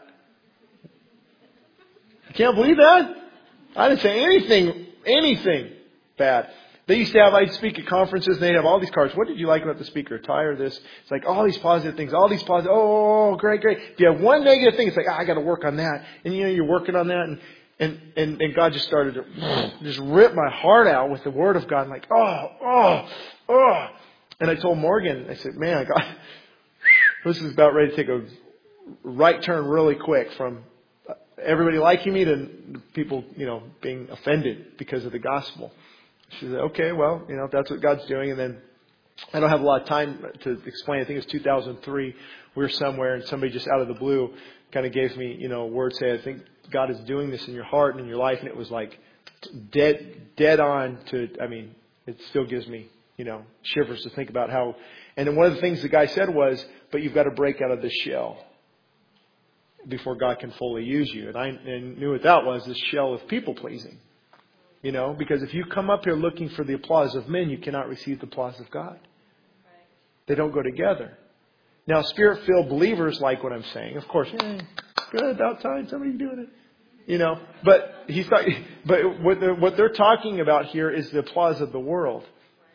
S1: You can't believe that? I didn't say anything, anything bad. They used to have, I'd speak at conferences, and they'd have all these cards. What did you like about the speaker? Tire, this. It's like all these positive things, all these positive, oh, great, great. If you have one negative thing, it's like, ah, I got to work on that. And you know, you're working on that, and, and, and, and God just started to just rip my heart out with the Word of God. I'm like, oh, oh, oh. And I told Morgan, I said, man, I got, this is about ready to take a right turn really quick from everybody liking me to people, you know, being offended because of the gospel. She said, okay, well, you know, that's what God's doing. And then I don't have a lot of time to explain. I think it was two thousand three. We were somewhere, and somebody just out of the blue kind of gave me, you know, a word saying, I think God is doing this in your heart and in your life. And it was like dead, dead on to, I mean, it still gives me, you know, shivers to think about how. And then one of the things the guy said was, but you've got to break out of this shell before God can fully use you. And I and knew what that was, this shell of people pleasing. You know, because if you come up here looking for the applause of men, you cannot receive the applause of God. They don't go together. Now, Spirit-filled believers like what I'm saying. Of course, eh, good, about time, somebody's doing it. You know, but he's talking, but what they're, what they're talking about here is the applause of the world.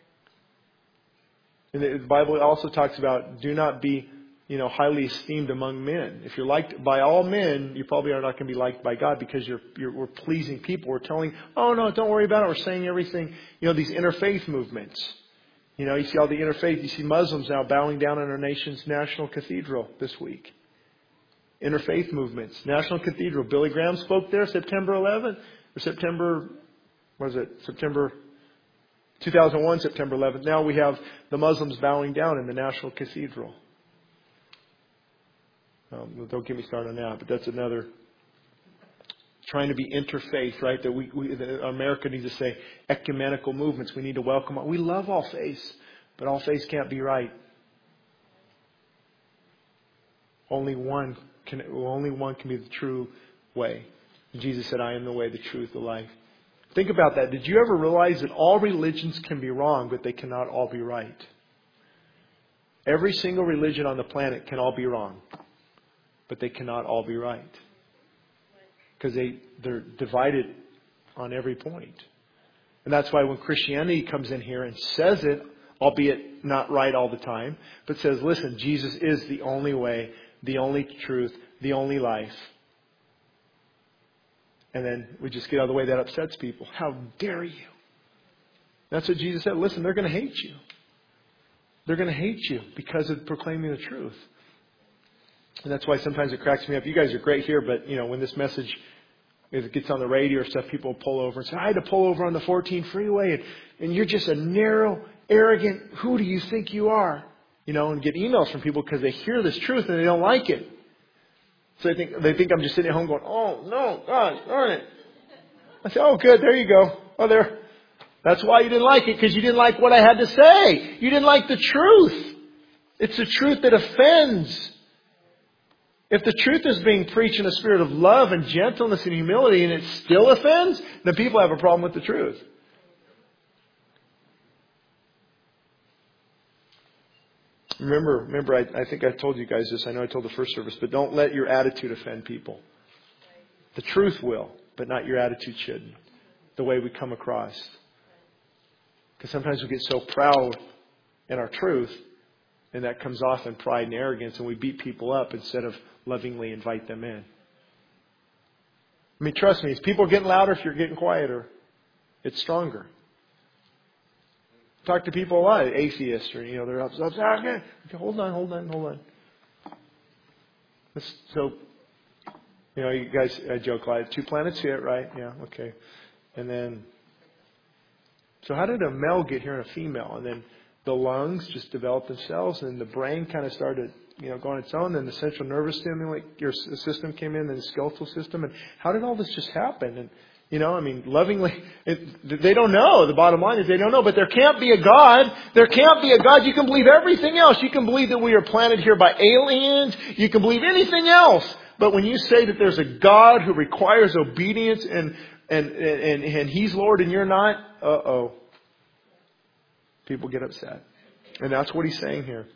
S1: And the Bible also talks about do not be, you know, highly esteemed among men. If you're liked by all men, you probably are not going to be liked by God, because you're, you're we're pleasing people. We're telling, oh no, don't worry about it. We're saying everything. You know, these interfaith movements. You know, you see all the interfaith. You see Muslims now bowing down on our nation's national cathedral this week. Interfaith movements, National Cathedral. Billy Graham spoke there September eleventh or September. What is it? September two thousand one, September eleventh. Now we have the Muslims bowing down in the National Cathedral. Um, don't get me started on that, but that's another. Trying to be interfaith, right? That we, we that America needs to say ecumenical movements. We need to welcome. We love all faiths, but all faiths can't be right. Only one can. Only one can be the true way. Jesus said, "I am the way, the truth, the life." Think about that. Did you ever realize that all religions can be wrong, but they cannot all be right? Every single religion on the planet can all be wrong, but they cannot all be right. Because they, they're divided on every point. And that's why when Christianity comes in here and says it, albeit not right all the time, but says, listen, Jesus is the only way, the only truth, the only life. And then we just get out of the way. That upsets people. How dare you? That's what Jesus said. Listen, they're going to hate you. They're going to hate you because of proclaiming the truth. And that's why sometimes it cracks me up. You guys are great here, but, you know, when this message if it gets on the radio or stuff, people pull over and say, I had to pull over on the fourteen freeway, and, and you're just a narrow, arrogant, who do you think you are? You know, and get emails from people because they hear this truth and they don't like it. So they think, they think I'm just sitting at home going, oh, no, God, darn it. I say, oh, good, there you go. Oh, there. That's why you didn't like it, because you didn't like what I had to say. You didn't like the truth. It's the truth that offends. If the truth is being preached in a spirit of love and gentleness and humility and it still offends, then people have a problem with the truth. Remember, remember, I, I think I told you guys this. I know I told the first service, but don't let your attitude offend people. The truth will, but not your attitude should. The way we come across. Because sometimes we get so proud in our truth, and that comes off in pride and arrogance, and we beat people up instead of lovingly invite them in. I mean, trust me, as people are getting louder, if you're getting quieter, it's stronger. talk to people a lot, atheists, or, you know, they're upset. Okay, hold on, hold on, hold on. Let's, so, you know, you guys I joke like, two planets hit, right? Yeah, okay. And then, so how did a male get here and a female? And then the lungs just developed themselves, and the brain kind of started, you know, going on its own. Then the central nervous stimulate your system came in, and the skeletal system. And how did all this just happen? And you know, I mean, lovingly, it, they don't know. The bottom line is they don't know. But there can't be a God. There can't be a God. You can believe everything else. You can believe that we are planted here by aliens. You can believe anything else. But when you say that there's a God who requires obedience and and and, and He's Lord and you're not, uh-oh. People get upset. And that's what He's saying here.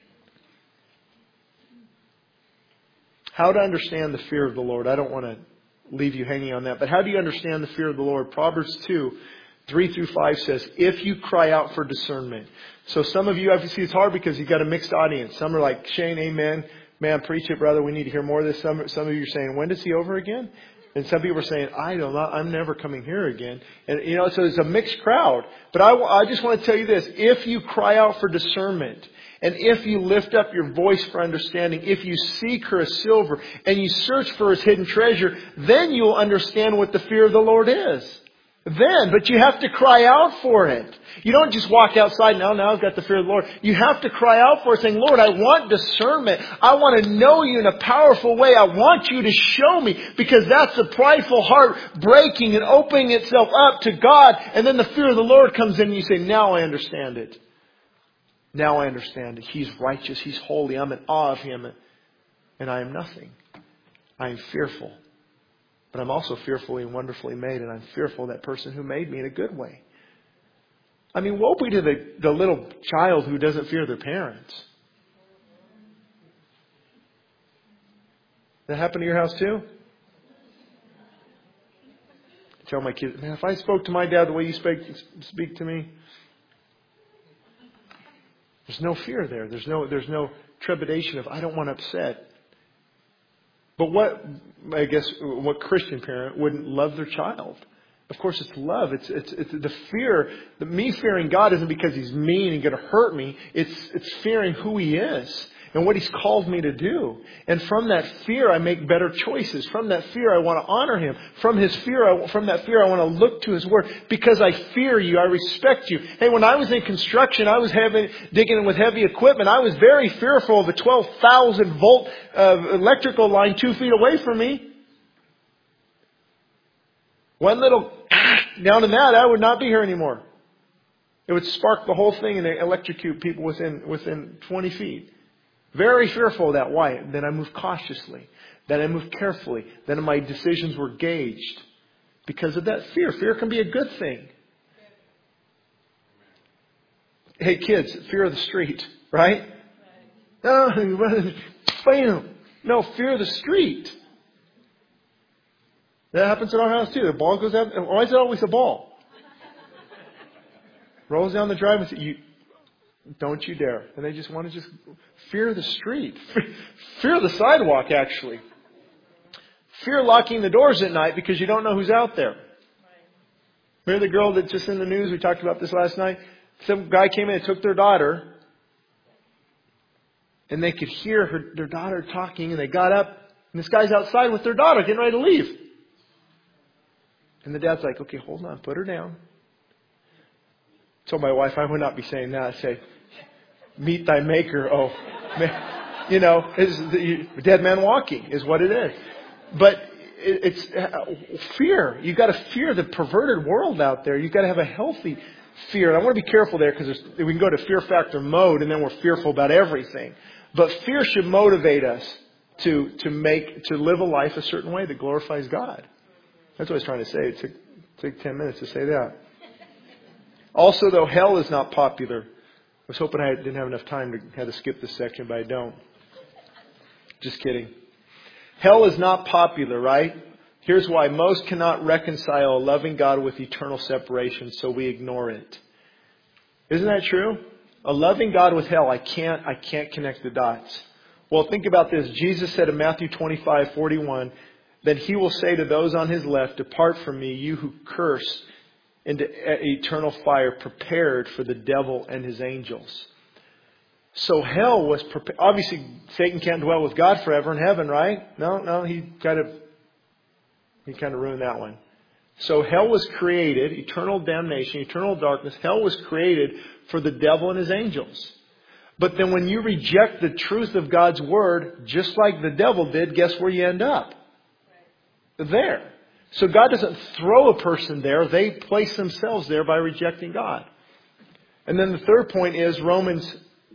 S1: How to understand the fear of the Lord. I don't want to leave you hanging on that. But how do you understand the fear of the Lord? Proverbs two, three through five says, if you cry out for discernment. So some of you, obviously it's hard because you've got a mixed audience. Some are like, Shane, amen. Man, preach it, brother. We need to hear more of this. Some, some of you are saying, when does he over again? And some people are saying, I don't know. I'm never coming here again. And, you know, so it's a mixed crowd. But I, I just want to tell you this. If you cry out for discernment, and if you lift up your voice for understanding, if you seek her as silver, and you search for his hidden treasure, then you'll understand what the fear of the Lord is. Then, but you have to cry out for it. You don't just walk outside, now, now I've got the fear of the Lord. You have to cry out for it, saying, Lord, I want discernment. I want to know you in a powerful way. I want you to show me, because that's the prideful heart breaking and opening itself up to God. And then the fear of the Lord comes in and you say, now I understand it. Now I understand it. He's righteous. He's holy. I'm in awe of Him. And I am nothing. I am fearful. But I'm also fearfully and wonderfully made. And I'm fearful of that person who made me in a good way. I mean, woe be to the, the little child who doesn't fear their parents. That happen to your house too? I tell my kids, man, if I spoke to my dad the way you speak, speak to me, there's no fear there. There's no, there's no trepidation of, I don't want to upset. But what, I guess, what Christian parent wouldn't love their child? Of course, it's love. It's, it's, it's the fear. The, me fearing God isn't because He's mean and going to hurt me. It's, it's fearing who He is and what He's called me to do. And from that fear, I make better choices. From that fear, I want to honor Him. From His fear, I, from that fear, I want to look to His Word. Because I fear You, I respect You. Hey, when I was in construction, I was having, digging with heavy equipment. I was very fearful of a twelve thousand volt uh, electrical line two feet away from me. One little down in that, I would not be here anymore. It would spark the whole thing and electrocute people within within twenty feet. Very fearful of that. Why? Then I moved cautiously. Then I moved carefully. Then my decisions were gauged. Because of that fear. Fear can be a good thing. Hey kids, fear of the street, right? No, bam. No, fear of the street. That happens in our house too. The ball goes out. Why is it always a ball? Rolls down the drive and says, you, don't you dare. And they just want to just fear the street. Fear the sidewalk, actually. Fear locking the doors at night because you don't know who's out there. Remember the girl that just in the news, we talked about this last night? Some guy came in and took their daughter. And they could hear her, their daughter talking. And they got up. And this guy's outside with their daughter getting ready to leave. And the dad's like, okay, hold on, put her down. I told my wife I would not be saying that. I'd say, meet thy maker. Oh, man. You know, it's the dead man walking is what it is. But it's fear. You've got to fear the perverted world out there. You've got to have a healthy fear. And I want to be careful there because we can go to fear factor mode and then we're fearful about everything. But fear should motivate us to, to make, to live a life a certain way that glorifies God. That's what I was trying to say. It took, it took ten minutes to say that. Also, though, hell is not popular. I was hoping I didn't have enough time to have to skip this section, but I don't. Just kidding. Hell is not popular, right? Here's why. Most cannot reconcile a loving God with eternal separation, so we ignore it. Isn't that true? A loving God with hell, I can't, I can't connect the dots. Well, think about this. Jesus said in Matthew twenty-five forty-one, then He will say to those on His left, depart from me, you who curse, into eternal fire prepared for the devil and his angels. So hell was prepared. Obviously, Satan can't dwell with God forever in heaven, right? No, no, he kind of he kind of ruined that one. So hell was created, eternal damnation, eternal darkness. Hell was created for the devil and his angels. But then when you reject the truth of God's word, just like the devil did, guess where you end up? There. So God doesn't throw a person there. They place themselves there by rejecting God. And then the third point is Romans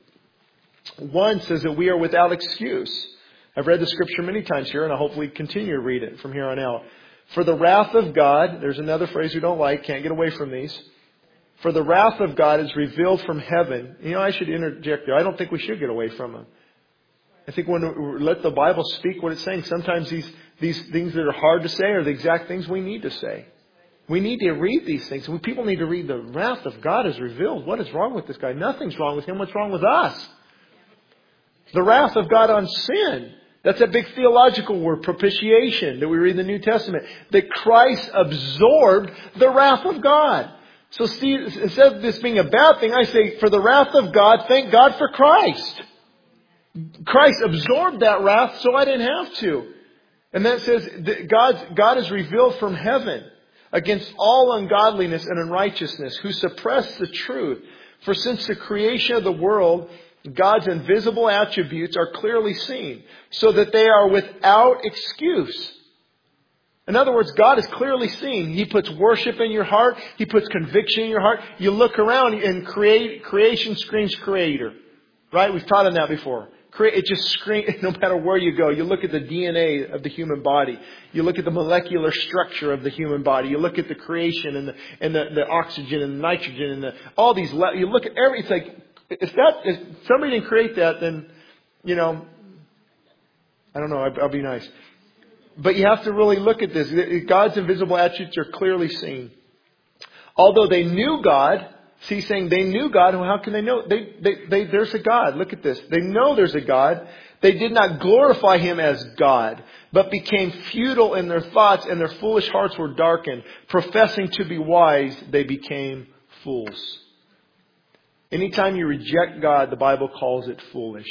S1: one says that we are without excuse. I've read the scripture many times here, and I'll hopefully continue to read it from here on out. For the wrath of God, there's another phrase we don't like, can't get away from these. For the wrath of God is revealed from heaven. You know, I should interject there. I don't think we should get away from Him. I think when we let the Bible speak what it's saying, sometimes these, these things that are hard to say are the exact things we need to say. We need to read these things. People need to read the wrath of God is revealed. What is wrong with this guy? Nothing's wrong with him. What's wrong with us? The wrath of God on sin. That's a big theological word, propitiation, that we read in the New Testament. That Christ absorbed the wrath of God. So Steve, instead of this being a bad thing, I say, for the wrath of God, thank God for Christ. Christ absorbed that wrath so I didn't have to. And then it says, that God, God is revealed from heaven against all ungodliness and unrighteousness, who suppress the truth. For since the creation of the world, God's invisible attributes are clearly seen, so that they are without excuse. In other words, God is clearly seen. He puts worship in your heart. He puts conviction in your heart. You look around and create, creation screams creator. Right? We've taught on that before. It just screams, no matter where you go. You look at the D N A of the human body. You look at the molecular structure of the human body. You look at the creation and the, and the, the oxygen and the nitrogen and the, all these, le- you look at every, it's like, if that, if somebody didn't create that, then, you know, I don't know, I'll, I'll be nice. But you have to really look at this. God's invisible attributes are clearly seen. Although they knew God, see, he's saying they knew God. Well, how can they know? They, they, they, there's a God. Look at this. They know there's a God. They did not glorify Him as God, but became futile in their thoughts, and their foolish hearts were darkened. Professing to be wise, they became fools. Anytime you reject God, the Bible calls it foolish.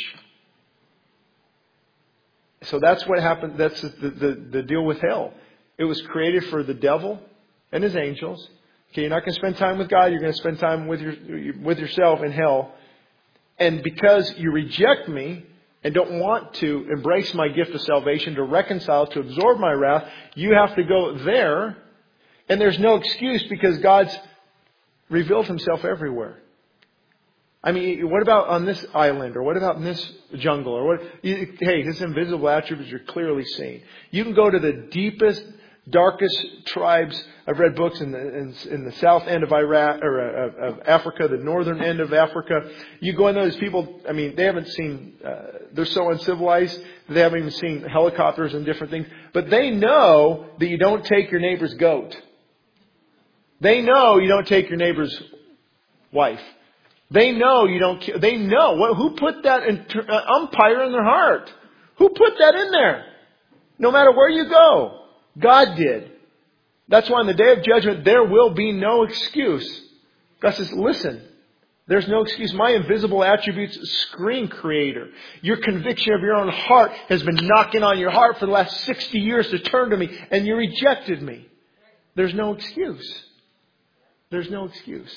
S1: So that's what happened. That's the, the, the deal with hell. It was created for the devil and his angels. Okay, you're not going to spend time with God. You're going to spend time with your with yourself in hell. And because you reject me and don't want to embrace my gift of salvation, to reconcile, to absorb my wrath, you have to go there. And there's no excuse because God's revealed Himself everywhere. I mean, what about on this island, or what about in this jungle, or what? Hey, His invisible attributes are clearly seen. You can go to the deepest, darkest tribes. I've read books in the in, in the south end of Iraq or uh, of Africa, the northern end of Africa. You go in there, those people. I mean, they haven't seen. Uh, they're so uncivilized. They haven't even seen helicopters and different things. But they know that you don't take your neighbor's goat. They know you don't take your neighbor's wife. They know you don't. They know what, who put that in, uh, umpire in their heart. Who put that in there? No matter where you go, God did. That's why on the day of judgment there will be no excuse. God says, "Listen, there's no excuse. My invisible attributes scream Creator. Your conviction of your own heart has been knocking on your heart for the last sixty years to turn to me, and you rejected me. There's no excuse. There's no excuse."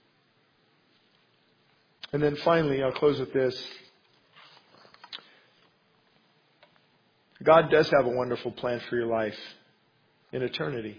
S1: And then finally, I'll close with this. God does have a wonderful plan for your life in eternity.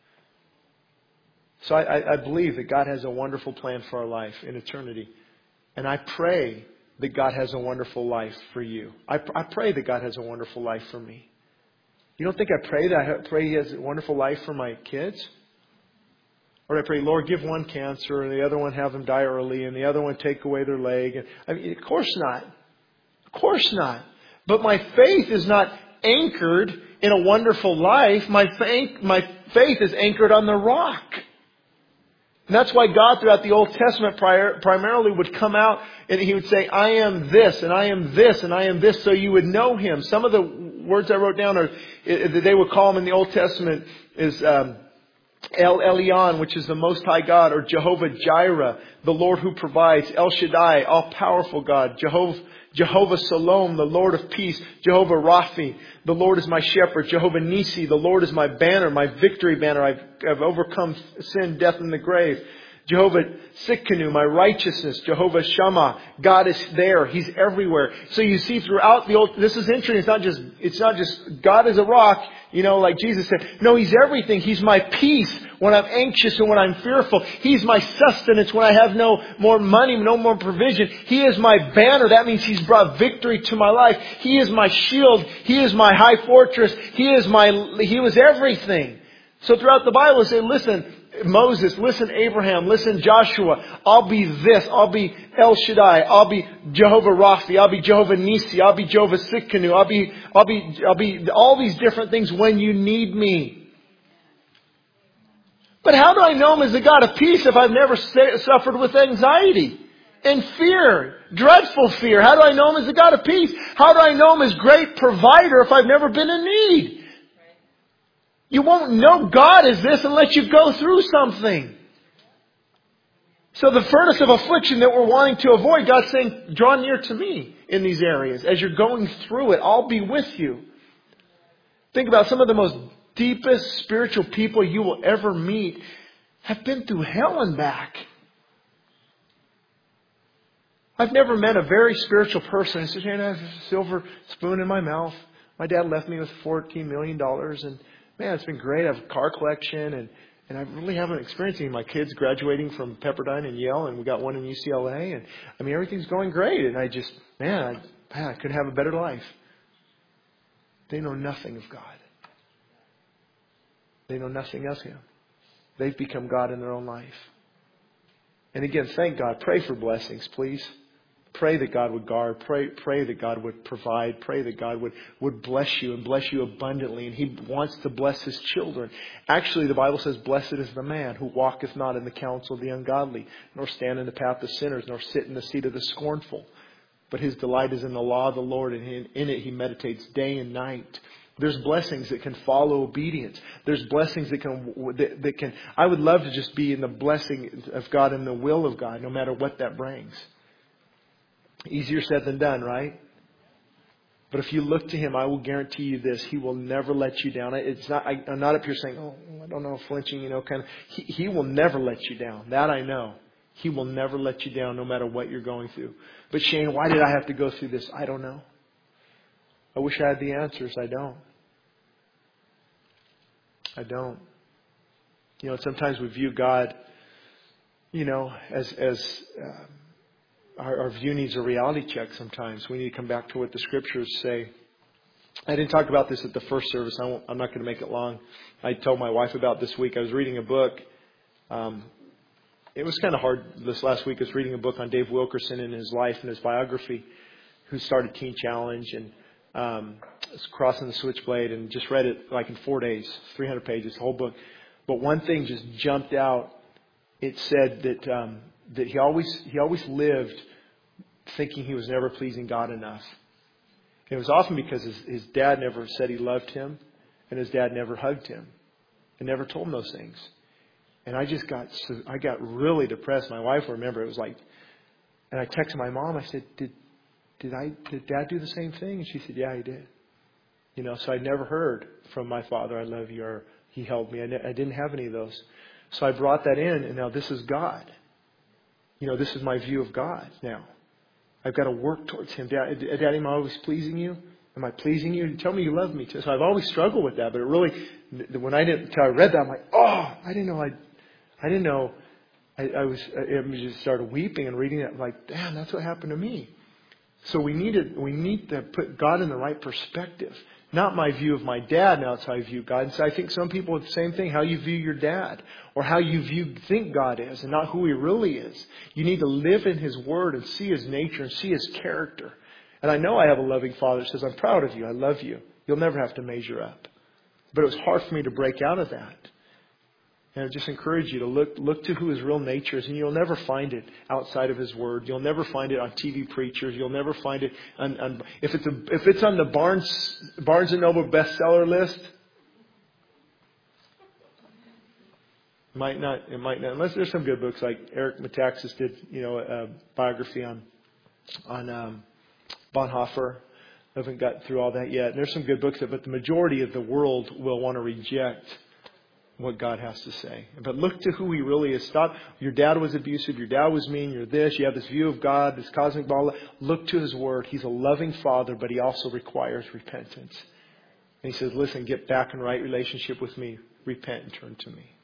S1: So I, I, I believe that God has a wonderful plan for our life in eternity. And I pray that God has a wonderful life for you. I, I pray that God has a wonderful life for me. You don't think I pray that I pray He has a wonderful life for my kids? Or I pray, Lord, give one cancer, and the other one have them die early, and the other one take away their leg. And, I mean, of course not. Of course not. But my faith is not anchored in a wonderful life. My faith, my faith is anchored on the rock. And that's why God throughout the Old Testament prior, primarily would come out and He would say, I am this, and I am this, and I am this, so you would know Him. Some of the words I wrote down are, that they would call Him in the Old Testament is... Um, El Elyon, which is the Most High God, or Jehovah Jireh, the Lord who provides. El Shaddai, all-powerful God. Jehovah, Jehovah Salom, the Lord of peace. Jehovah Raphi, the Lord is my shepherd. Jehovah Nisi, the Lord is my banner, my victory banner. I've, I've overcome sin, death, and the grave. Jehovah Sikkenu, my righteousness. Jehovah Shammah, God is there. He's everywhere. So you see throughout the Old, this is interesting. It's not just, it's not just God is a rock, you know, like Jesus said. No, He's everything. He's my peace when I'm anxious and when I'm fearful. He's my sustenance when I have no more money, no more provision. He is my banner. That means He's brought victory to my life. He is my shield. He is my high fortress. He is my, He was everything. So throughout the Bible, it says, listen, Moses, listen, Abraham, listen, Joshua, I'll be this, I'll be El Shaddai, I'll be Jehovah Raphi, I'll be Jehovah Nisi, I'll be Jehovah Sikkenu, I'll be, I'll be, I'll be all these different things when you need me. But how do I know Him as a God of peace if I've never suffered with anxiety and fear, dreadful fear? How do I know Him as a God of peace? How do I know Him as great provider if I've never been in need? You won't know God is this unless you go through something. So the furnace of affliction that we're wanting to avoid, God's saying, draw near to me in these areas. As you're going through it, I'll be with you. Think about some of the most deepest spiritual people you will ever meet have been through hell and back. I've never met a very spiritual person who says, I have a silver spoon in my mouth. My dad left me with fourteen million dollars and man, it's been great. I have a car collection, and, and I really haven't experienced any. My kids graduating from Pepperdine and Yale, and we got one in U C L A. And I mean, everything's going great. And I just, man, I, man, I couldn't have a better life. They know nothing of God. They know nothing of Him. They've become God in their own life. And again, thank God. Pray for blessings, please. Pray that God would guard. Pray, pray that God would provide. Pray that God would, would bless you and bless you abundantly. And He wants to bless His children. Actually, the Bible says, blessed is the man who walketh not in the counsel of the ungodly, nor stand in the path of sinners, nor sit in the seat of the scornful. But his delight is in the law of the Lord, and in it he meditates day and night. There's blessings that can follow obedience. There's blessings that can, that, that can, I would love to just be in the blessing of God and the will of God, no matter what that brings. Easier said than done, right? But if you look to Him, I will guarantee you this: He will never let you down. It's not. I, I'm not up here saying, "Oh, I don't know," flinching, you know, kind of. He, he will never let you down. That I know. He will never let you down, no matter what you're going through. But Shane, why did I have to go through this? I don't know. I wish I had the answers. I don't. I don't. You know, sometimes we view God, you know, as as. Uh, Our, our view needs a reality check sometimes. We need to come back to what the Scriptures say. I didn't talk about this at the first service. I won't, I'm not going to make it long. I told my wife about this week. I was reading a book. Um, it was kind of hard this last week. I was reading a book on Dave Wilkerson and his life and his biography, who started Teen Challenge and um, Crossing the Switchblade, and just read it like in four days, three hundred pages, the whole book. But one thing just jumped out. It said that um, that he always he always lived thinking he was never pleasing God enough. And it was often because his, his dad never said he loved him, and his dad never hugged him, and never told him those things. And I just got I got really depressed. My wife will remember. It was like, and I texted my mom. I said, "Did did I did Dad do the same thing?" And she said, "Yeah, he did." You know, so I never heard from my father, "I love you," or "He held me." I, ne- I didn't have any of those. So I brought that in, and now this is God. You know, this is my view of God now. I've got to work towards Him. Daddy, Daddy, am I always pleasing you? Am I pleasing you? Tell me you love me too. So I've always struggled with that. But it really, when I didn't, until I read that, I'm like, oh, I didn't know I, I didn't know. I, I was, I just started weeping and reading it. I'm like, damn, that's what happened to me. So we needed, we need to put God in the right perspective. Not my view of my dad, now it's how I view God. And so I think some people have the same thing, how you view your dad, or how you view think God is, and not who He really is. You need to live in His Word and see His nature and see His character. And I know I have a loving Father that says, I'm proud of you, I love you. You'll never have to measure up. But it was hard for me to break out of that. And I just encourage you to look look to who His real nature is, and you'll never find it outside of His Word. You'll never find it on T V preachers. You'll never find it on, on if it's a, if it's on the Barnes Barnes and Noble bestseller list. Might not, it might not, unless there's some good books like Eric Metaxas did, you know, a biography on, on, um, Bonhoeffer. I haven't got through all that yet. And there's some good books, but the majority of the world will want to reject what God has to say. But look to who He really is. Stop. Your dad was abusive. Your dad was mean. You're this. You have this view of God, this cosmic ball. Look to His Word. He's a loving Father, but He also requires repentance. And He says, listen, get back in right relationship with me. Repent and turn to me.